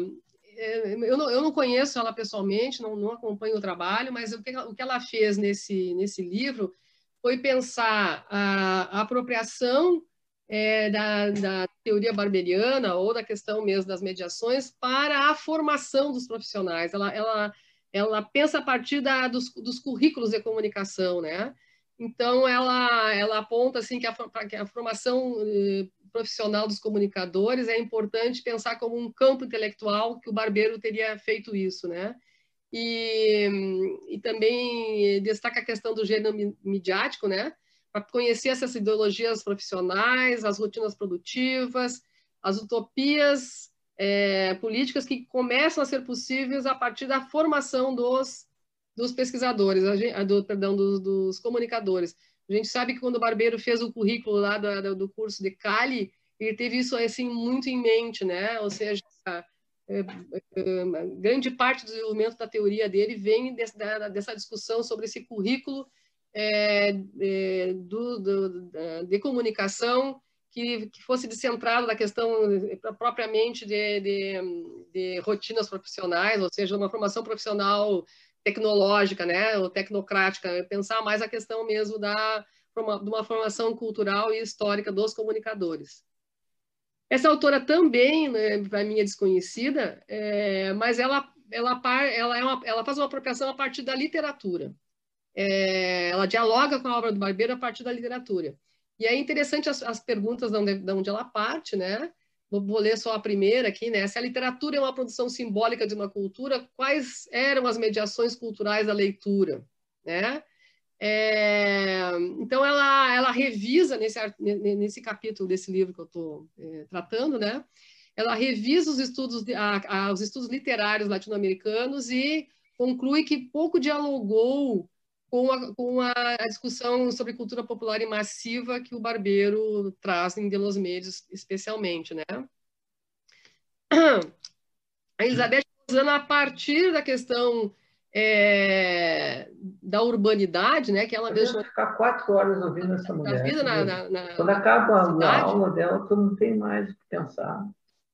eu não, eu não conheço ela pessoalmente, não, não acompanho o trabalho, mas o que, o que ela fez nesse, nesse livro foi pensar a, a apropriação É, da, da teoria barberiana ou da questão mesmo das mediações para a formação dos profissionais. Ela, ela, ela pensa a partir da, dos, dos currículos de comunicação, né? Então, ela, ela aponta assim, que, a, que a formação eh, profissional dos comunicadores é importante pensar como um campo intelectual, que o Barbeiro teria feito isso, né? E, e também destaca a questão do gênero midiático, né? Para conhecer essas ideologias profissionais, as rotinas produtivas, as utopias é, políticas que começam a ser possíveis a partir da formação dos, dos pesquisadores, do, perdão, dos, dos comunicadores. A gente sabe que quando o Barbeiro fez o currículo lá do, do curso de Cali, ele teve isso assim, muito em mente, né? Ou seja, a, é, é, grande parte do desenvolvimento da teoria dele vem desse, da, dessa discussão sobre esse currículo É, é, do, do, de comunicação que, que fosse descentrado da questão propriamente de, de, de rotinas profissionais, ou seja, uma formação profissional tecnológica, né, ou tecnocrática, pensar mais a questão mesmo da, de uma formação cultural e histórica dos comunicadores. Essa autora também, né, para mim, é desconhecida, é, mas ela, ela, ela, é uma, ela faz uma apropriação a partir da literatura. É, ela dialoga com a obra do Barbeiro a partir da literatura. E é interessante as, as perguntas de onde, de onde ela parte, né? Vou, vou ler só a primeira aqui, né? Se a literatura é uma produção simbólica de uma cultura, quais eram as mediações culturais da leitura, né? É, então, ela, ela revisa, nesse, nesse capítulo desse livro que eu estou é, tratando, né? Ela revisa os estudos, a, a, os estudos literários latino-americanos e conclui que pouco dialogou com a, com a discussão sobre cultura popular e massiva que o Barbeiro traz em De los Medios, especialmente, né? A Elizabeth a partir da questão é, da urbanidade, né, que ela mesma... ficar quatro horas ouvindo essa mulher. Vida na, na, na, Quando acaba a, a aula dela, tu não tem mais o que pensar.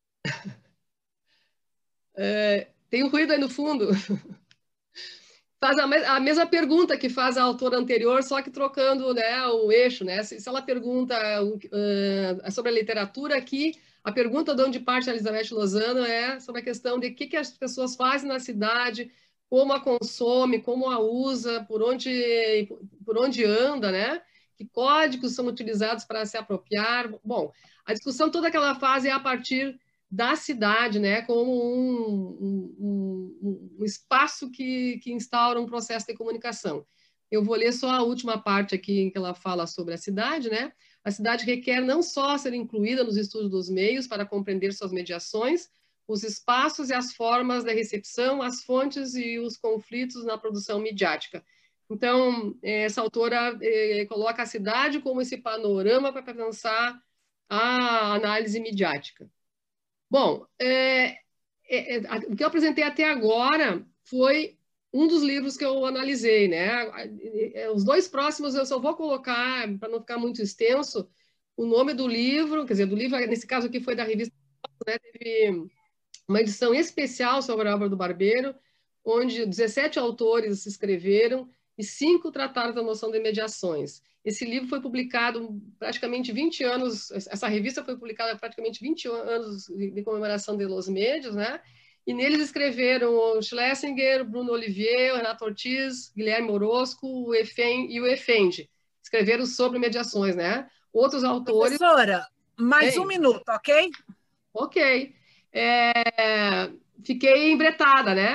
É, tem um ruído aí no fundo. Faz a, me a mesma pergunta que faz a autora anterior, só que trocando, né, o eixo, né? Se, se ela pergunta uh, sobre a literatura, aqui a pergunta de onde parte a Elizabeth Lozano é sobre a questão de o que, que as pessoas fazem na cidade, como a consome, como a usa, por onde, por onde anda, né? Que códigos são utilizados para se apropriar. Bom, a discussão toda que ela faz é a partir da cidade, né, como um, um, um, um espaço que, que instaura um processo de comunicação. Eu vou ler só a última parte aqui que ela fala sobre a cidade, né? A cidade requer não só ser incluída nos estudos dos meios para compreender suas mediações, os espaços e as formas da recepção, as fontes e os conflitos na produção midiática. Então, essa autora eh, coloca a cidade como esse panorama para pensar a análise midiática. Bom, é, é, é, o que eu apresentei até agora foi um dos livros que eu analisei, né? Os dois próximos eu só vou colocar, para não ficar muito extenso, o nome do livro, quer dizer, do livro, nesse caso aqui foi da revista, né? Teve uma edição especial sobre a obra do Barbeiro, onde dezessete autores escreveram e cinco trataram da noção de mediações. Esse livro foi publicado praticamente vinte anos, essa revista foi publicada praticamente vinte anos de comemoração de Los Medios, né? E neles escreveram o Schlesinger, Bruno Olivier, o Renato Ortiz, Guilherme Orozco o Efen, e o Effendi. Escreveram sobre mediações, né? Outros autores... Professora, mais Ei. um minuto, ok? Ok. É... Fiquei embretada, né?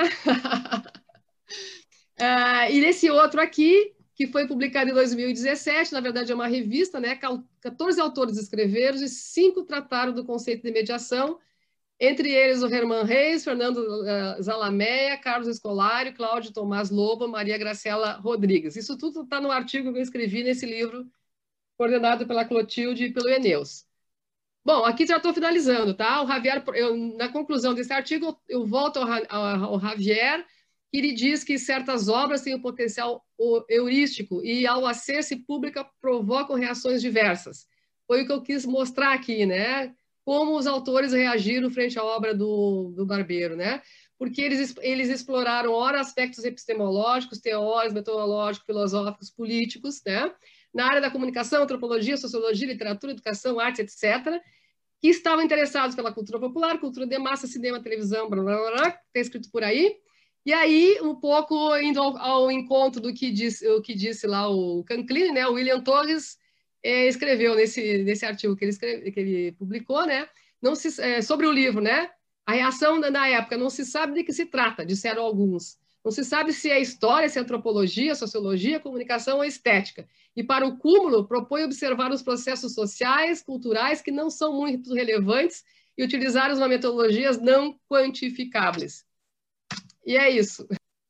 uh, e nesse outro aqui, que foi publicado em dois mil e dezessete, na verdade é uma revista, né? quatorze autores escreveram e cinco trataram do conceito de mediação, entre eles o Herman Reis, Fernando Zalameia, Carlos Escolari, Cláudio Tomás Lobo, Maria Graciela Rodrigues. Isso tudo está no artigo que eu escrevi nesse livro, coordenado pela Clotilde e pelo Eneus. Bom, aqui já estou finalizando, tá? O Javier, eu, na conclusão desse artigo, eu volto ao, ao, ao Javier, que ele diz que certas obras têm o potencial heurístico e, ao hacer-se pública, provocam reações diversas. Foi o que eu quis mostrar aqui, né? Como os autores reagiram frente à obra do, do Barbeiro, né? Porque eles, eles exploraram, ora, aspectos epistemológicos, teóricos, metodológicos, filosóficos, políticos, né? Na área da comunicação, antropologia, sociologia, literatura, educação, arte, etcétera, que estavam interessados pela cultura popular, cultura de massa, cinema, televisão, blá, blá, blá, que está escrito por aí. E aí, um pouco indo ao, ao encontro do que disse, o que disse lá o Canclini, né? O William Torres é, escreveu nesse, nesse artigo que ele, escreve, que ele publicou, né? Não se, é, sobre o livro, né? A reação da, na época, não se sabe de que se trata, disseram alguns. Não se sabe se é história, se é antropologia, sociologia, comunicação ou estética. E, para o cúmulo, propõe observar os processos sociais, culturais, que não são muito relevantes e utilizar as metodologias não quantificáveis. E é isso.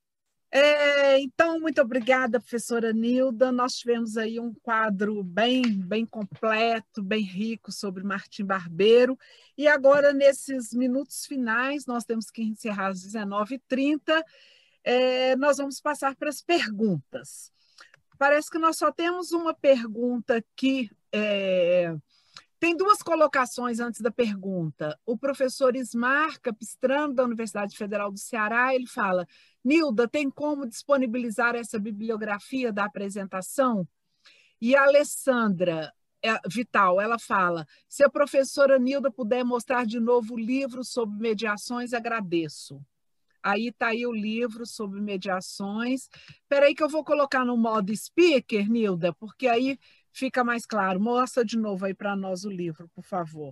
É, então, muito obrigada, professora Nilda. Nós tivemos aí um quadro bem, bem completo, bem rico sobre Martim Barbeiro. E agora, nesses minutos finais, nós temos que encerrar às dezenove e trinta. É, nós vamos passar para as perguntas. Parece que nós só temos uma pergunta aqui. É... Tem duas colocações antes da pergunta. O professor Ismar Capistrano, da Universidade Federal do Ceará, ele fala: Nilda, tem como disponibilizar essa bibliografia da apresentação? E a Alessandra Vital, ela fala: se a professora Nilda puder mostrar de novo o livro sobre mediações, agradeço. Aí está aí o livro sobre mediações. Espera aí que eu vou colocar no modo speaker, Nilda, porque aí fica mais claro. Mostra de novo aí para nós o livro, por favor.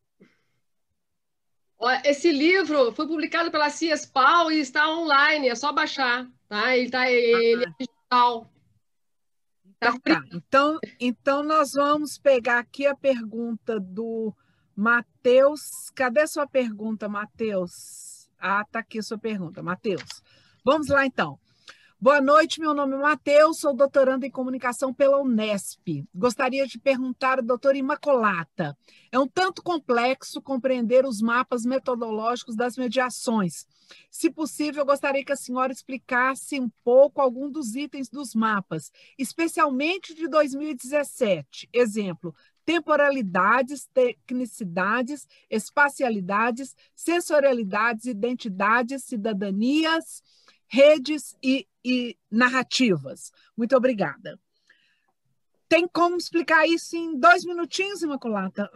Esse livro foi publicado pela Ciespal e está online, é só baixar, tá? Ele, tá, ele é digital. Então, tá. Então, então, nós vamos pegar aqui a pergunta do Matheus. Cadê sua pergunta, Matheus? Ah, está aqui a sua pergunta, Matheus. Vamos lá, então. Boa noite, meu nome é Matheus, sou doutoranda em comunicação pela Unesp. Gostaria de perguntar à doutora Imacolata. É um tanto complexo compreender os mapas metodológicos das mediações. Se possível, eu gostaria que a senhora explicasse um pouco algum dos itens dos mapas, especialmente de dois mil e dezessete. Exemplo, temporalidades, tecnicidades, espacialidades, sensorialidades, identidades, cidadanias, redes e, e narrativas. Muito obrigada. Tem como explicar isso em dois minutinhos, Imaculata?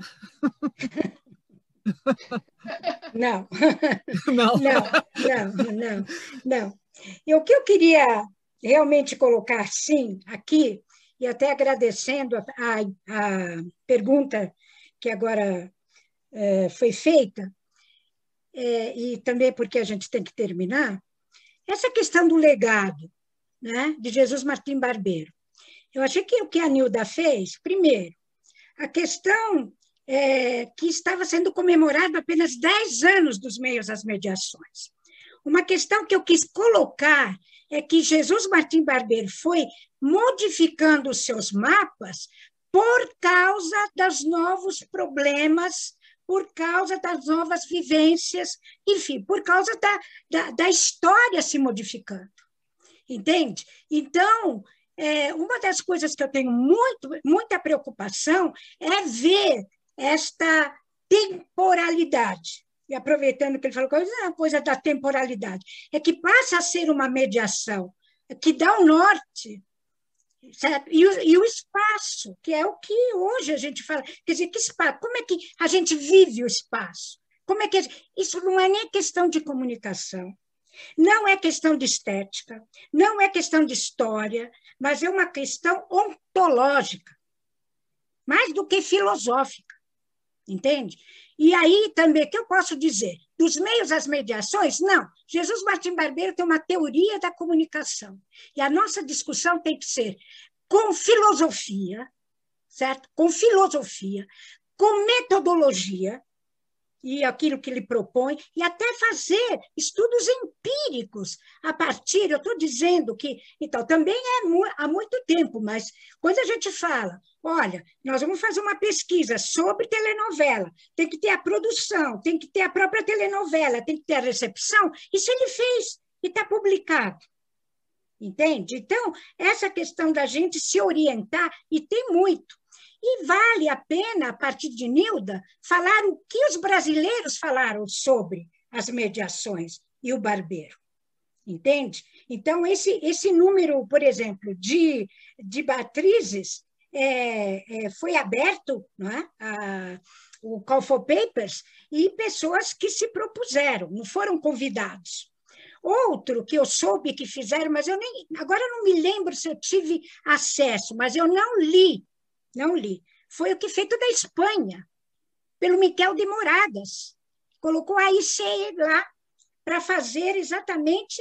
Não. Não. Não, não, não, não. E o que eu queria realmente colocar, sim, aqui, e até agradecendo a, a, a pergunta que agora é, foi feita, é, e também porque a gente tem que terminar, essa questão do legado, né, de Jesus Martim Barbeiro. Eu achei que o que a Nilda fez, primeiro, a questão é, que estava sendo comemorado apenas dez anos dos meios às mediações. Uma questão que eu quis colocar é que Jesus Martim Barbeiro foi modificando os seus mapas por causa dos novos problemas, por causa das novas vivências, enfim, por causa da, da, da história se modificando. Entende? Então, é, uma das coisas que eu tenho muito, muita preocupação é ver esta temporalidade. E aproveitando que ele falou, a coisa da temporalidade, é que passa a ser uma mediação que dá o norte, certo? E, o, e o espaço, que é o que hoje a gente fala. Quer dizer, que espaço? Como é que a gente vive o espaço? Como é que isso não é nem questão de comunicação, não é questão de estética, não é questão de história, mas é uma questão ontológica, mais do que filosófica, entende? E aí também, o que eu posso dizer? Dos meios às mediações? Não. Jesus Martim Barbeiro tem uma teoria da comunicação. E a nossa discussão tem que ser com filosofia, certo? Com filosofia, com metodologia, e aquilo que ele propõe, e até fazer estudos empíricos a partir, eu estou dizendo que, então, também é mu há muito tempo, mas quando a gente fala, olha, nós vamos fazer uma pesquisa sobre telenovela, tem que ter a produção, tem que ter a própria telenovela, tem que ter a recepção, isso ele fez e está publicado. Entende? Então, essa questão da gente se orientar, e tem muito. E vale a pena, a partir de Nilda, falar o que os brasileiros falaram sobre as mediações e o Barbeiro. Entende? Então, esse, esse número, por exemplo, de, de batrizes é, é, foi aberto, não é? a, o Call for Papers, e pessoas que se propuseram, não foram convidados. Outro que eu soube que fizeram, mas eu nem, agora eu não me lembro se eu tive acesso, mas eu não li, não li. Foi o que feito da Espanha, pelo Miquel de Moradas. Colocou a I C E lá para fazer exatamente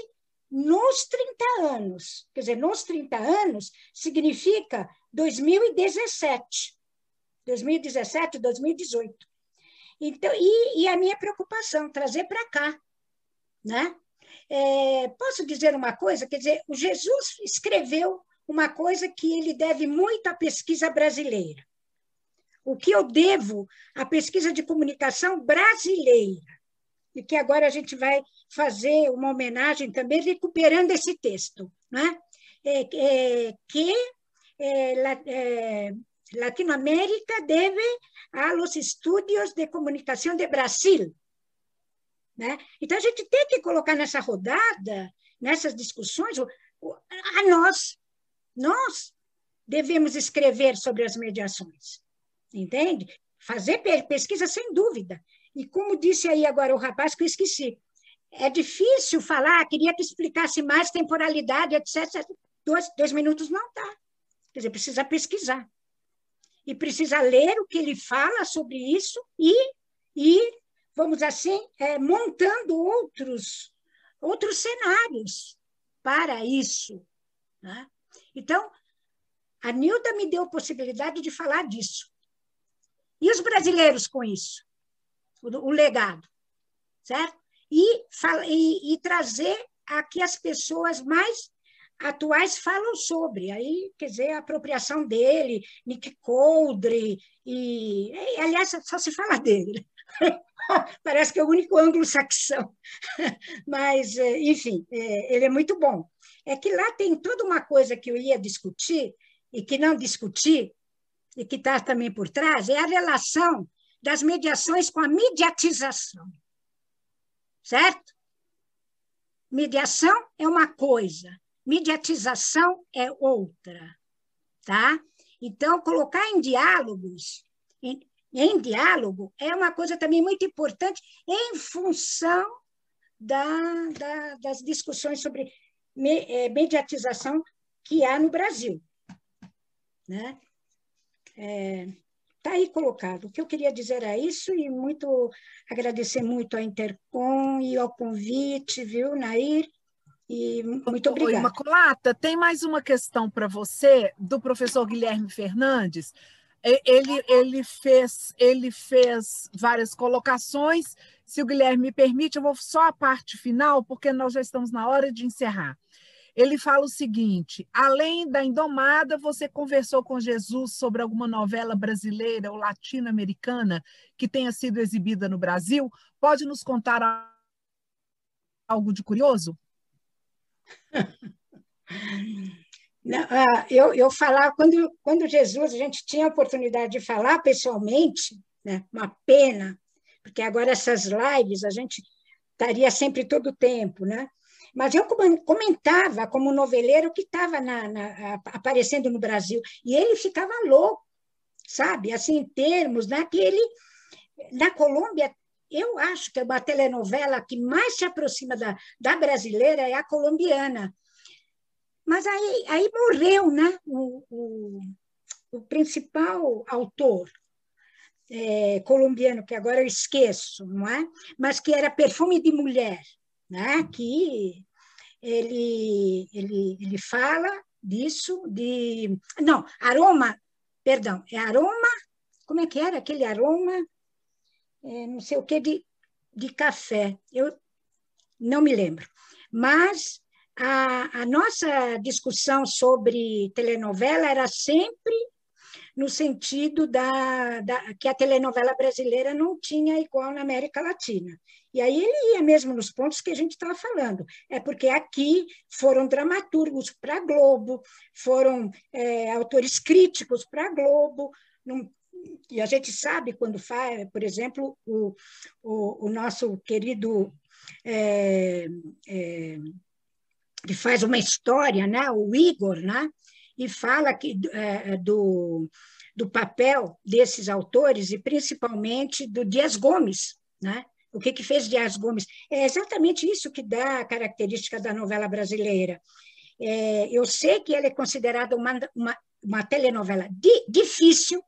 nos trinta anos. Quer dizer, nos trinta anos significa dois mil e dezessete. dois mil e dezessete, dois mil e dezoito. Então, e, e a minha preocupação, trazer para cá. Né? É, posso dizer uma coisa? Quer dizer, o Jesus escreveu uma coisa que ele deve muito à pesquisa brasileira. O que eu devo à pesquisa de comunicação brasileira, e que agora a gente vai fazer uma homenagem também recuperando esse texto, né? É, é, que é, la, é, Latinoamérica deve a los estudios de comunicação de Brasil. Né? Então, a gente tem que colocar nessa rodada, nessas discussões, a nós, nós devemos escrever sobre as mediações, entende? Fazer pesquisa sem dúvida. E como disse aí agora o rapaz, que eu esqueci, é difícil falar, queria que explicasse mais temporalidade, etcétera. Dois, dois minutos não dá. Quer dizer, precisa pesquisar. E precisa ler o que ele fala sobre isso e, e vamos assim, é, montando outros, outros cenários para isso. Né? Então, a Nilda me deu a possibilidade de falar disso. E os brasileiros com isso? O, o legado, certo? E, e, e trazer a que as pessoas mais atuais falam sobre. Aí, quer dizer, a apropriação dele, Nick Coldre, e, e aliás, só se fala dele. Parece que é o único anglo-saxão. Mas, enfim, ele é muito bom. É que lá tem toda uma coisa que eu ia discutir, e que não discuti, e que está também por trás, é a relação das mediações com a mediatização. Certo? Mediação é uma coisa, mediatização é outra. Tá? Então, colocar em diálogos, em, em diálogo, é uma coisa também muito importante em função da, da, das discussões sobre me, é, mediatização que há no Brasil. Né? É, tá aí colocado. O que eu queria dizer é isso, e muito agradecer muito à Intercom e ao convite, viu, Nair? E muito obrigada. Oi, Imaculata, tem mais uma questão para você, do professor Guilherme Fernandes. Ele, ele, fez, ele fez várias colocações. Se o Guilherme me permite, eu vou só a parte final, porque nós já estamos na hora de encerrar. Ele fala o seguinte: além da Indomada, você conversou com Jesus sobre alguma novela brasileira ou latino-americana que tenha sido exibida no Brasil? Pode nos contar algo de curioso? Não, eu, eu falava, quando, quando Jesus, a gente tinha a oportunidade de falar pessoalmente, né? Uma pena, porque agora essas lives a gente estaria sempre todo o tempo, né? Mas eu comentava como noveleiro que estava na, na, aparecendo no Brasil, e ele ficava louco, sabe? Assim, em termos, né? Que ele, na Colômbia, eu acho que a telenovela que mais se aproxima da, da brasileira é a colombiana. Mas aí, aí morreu, né? o, o, o principal autor é, colombiano, que agora eu esqueço, não é? Mas que era Perfume de Mulher, né? Que ele, ele, ele fala disso, de... Não, aroma, perdão, é aroma, como é que era aquele aroma? É, não sei o que, de, de café, eu não me lembro. Mas a, a nossa discussão sobre telenovela era sempre no sentido da, da, que a telenovela brasileira não tinha igual na América Latina. E aí ele ia mesmo nos pontos que a gente estava falando. É porque aqui foram dramaturgos para a Globo, foram é, autores críticos para a Globo, não, e a gente sabe quando faz, por exemplo, o, o, o nosso querido... É, é, que faz uma história, né? O Igor, né? E fala que, é, do, do papel desses autores, e principalmente do Dias Gomes, né? O que, que fez Dias Gomes? É exatamente isso que dá a característica da novela brasileira. É, eu sei que ela é considerada uma, uma, uma telenovela di, difícil,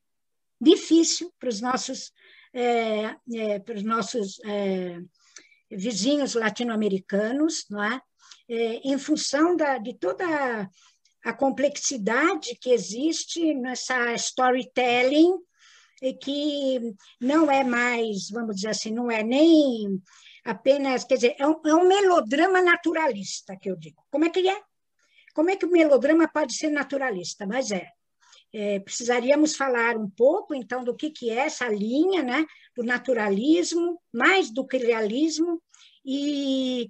difícil para os nossos, é, é, para os nossos é, vizinhos latino-americanos, não é? É, em função da, de toda a, a complexidade que existe nessa storytelling, e que não é mais, vamos dizer assim, não é nem apenas, quer dizer, é um, é um melodrama naturalista, que eu digo. Como é que é? Como é que o melodrama pode ser naturalista? Mas é. É, precisaríamos falar um pouco, então, do que, que é essa linha, né, do naturalismo, mais do que realismo, e,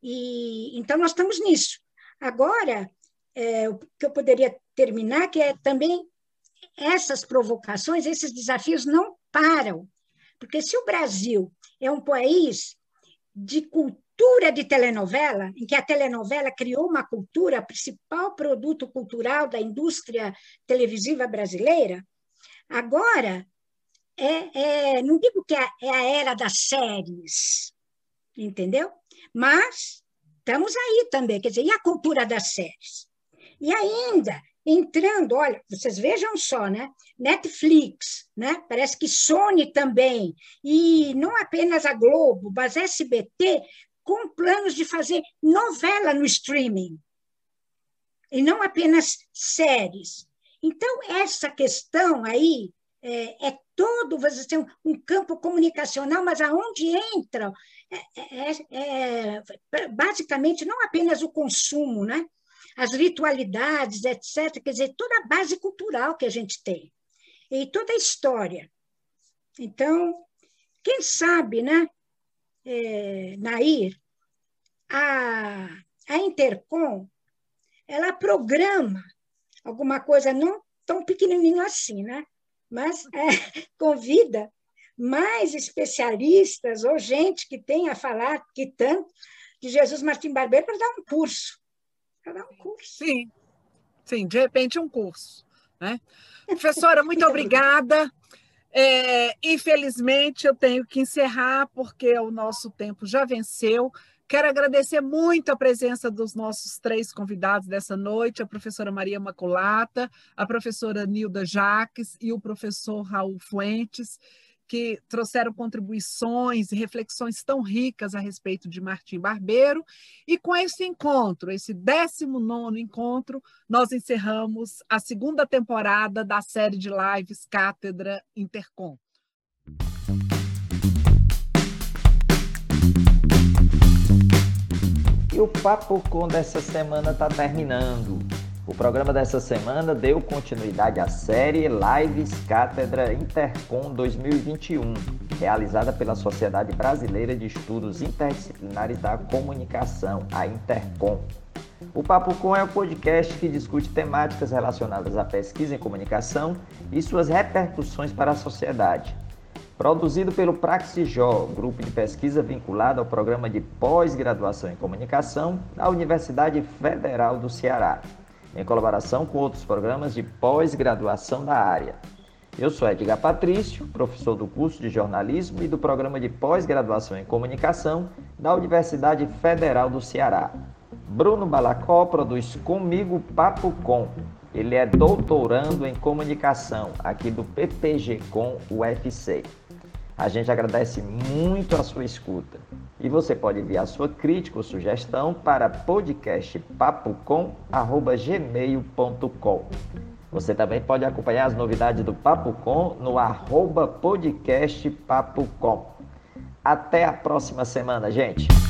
e então nós estamos nisso. Agora, é, o que eu poderia terminar, que é também essas provocações, esses desafios não param, porque se o Brasil é um país de cultura de telenovela, em que a telenovela criou uma cultura, principal produto cultural da indústria televisiva brasileira, agora, é, é, não digo que é, é a era das séries, entendeu? Mas estamos aí também, quer dizer, e a cultura das séries? E ainda, entrando, olha, vocês vejam só, né? Netflix, né? Parece que Sony também, e não apenas a Globo, mas a S B T, com planos de fazer novela no streaming, e não apenas séries. Então, essa questão aí é, é todo, você tem um, um campo comunicacional, mas aonde entra, é, é, é, basicamente, não apenas o consumo, né? as ritualidades, etcétera. Quer dizer, toda a base cultural que a gente tem, e toda a história. Então, quem sabe, né, é, Nair, a, a Intercom, ela programa alguma coisa não tão pequenininho assim, né? Mas é, convida mais especialistas ou gente que tenha a falar que tanto de Jesus Martim Barbeiro para dar um curso. Para dar um curso. Sim, sim, de repente um curso, né? Professora, muito obrigada. É, infelizmente, eu tenho que encerrar, porque o nosso tempo já venceu. Quero agradecer muito a presença dos nossos três convidados dessa noite, a professora Maria Imaculata, a professora Nilda Jaques e o professor Raul Fuentes, que trouxeram contribuições e reflexões tão ricas a respeito de Martim Barbeiro. E com esse encontro, esse décimo nono encontro, nós encerramos a segunda temporada da série de lives Cátedra Intercom. E o Papo Com dessa semana está terminando. O programa dessa semana deu continuidade à série Lives Cátedra Intercom dois mil e vinte e um, realizada pela Sociedade Brasileira de Estudos Interdisciplinares da Comunicação, a Intercom. O Papo Com é um podcast que discute temáticas relacionadas à pesquisa em comunicação e suas repercussões para a sociedade. Produzido pelo Praxijó, grupo de pesquisa vinculado ao programa de pós-graduação em comunicação da Universidade Federal do Ceará, em colaboração com outros programas de pós-graduação da área. Eu sou Edgar Patrício, professor do curso de jornalismo e do programa de pós-graduação em comunicação da Universidade Federal do Ceará. Bruno Balacó produz comigo o Papo Com. Ele é doutorando em comunicação aqui do P P G Com U F C. A gente agradece muito a sua escuta. E você pode enviar sua crítica ou sugestão para podcast papo com arroba gmail ponto com. Você também pode acompanhar as novidades do Papo Com no arroba podcast papo com. Até a próxima semana, gente!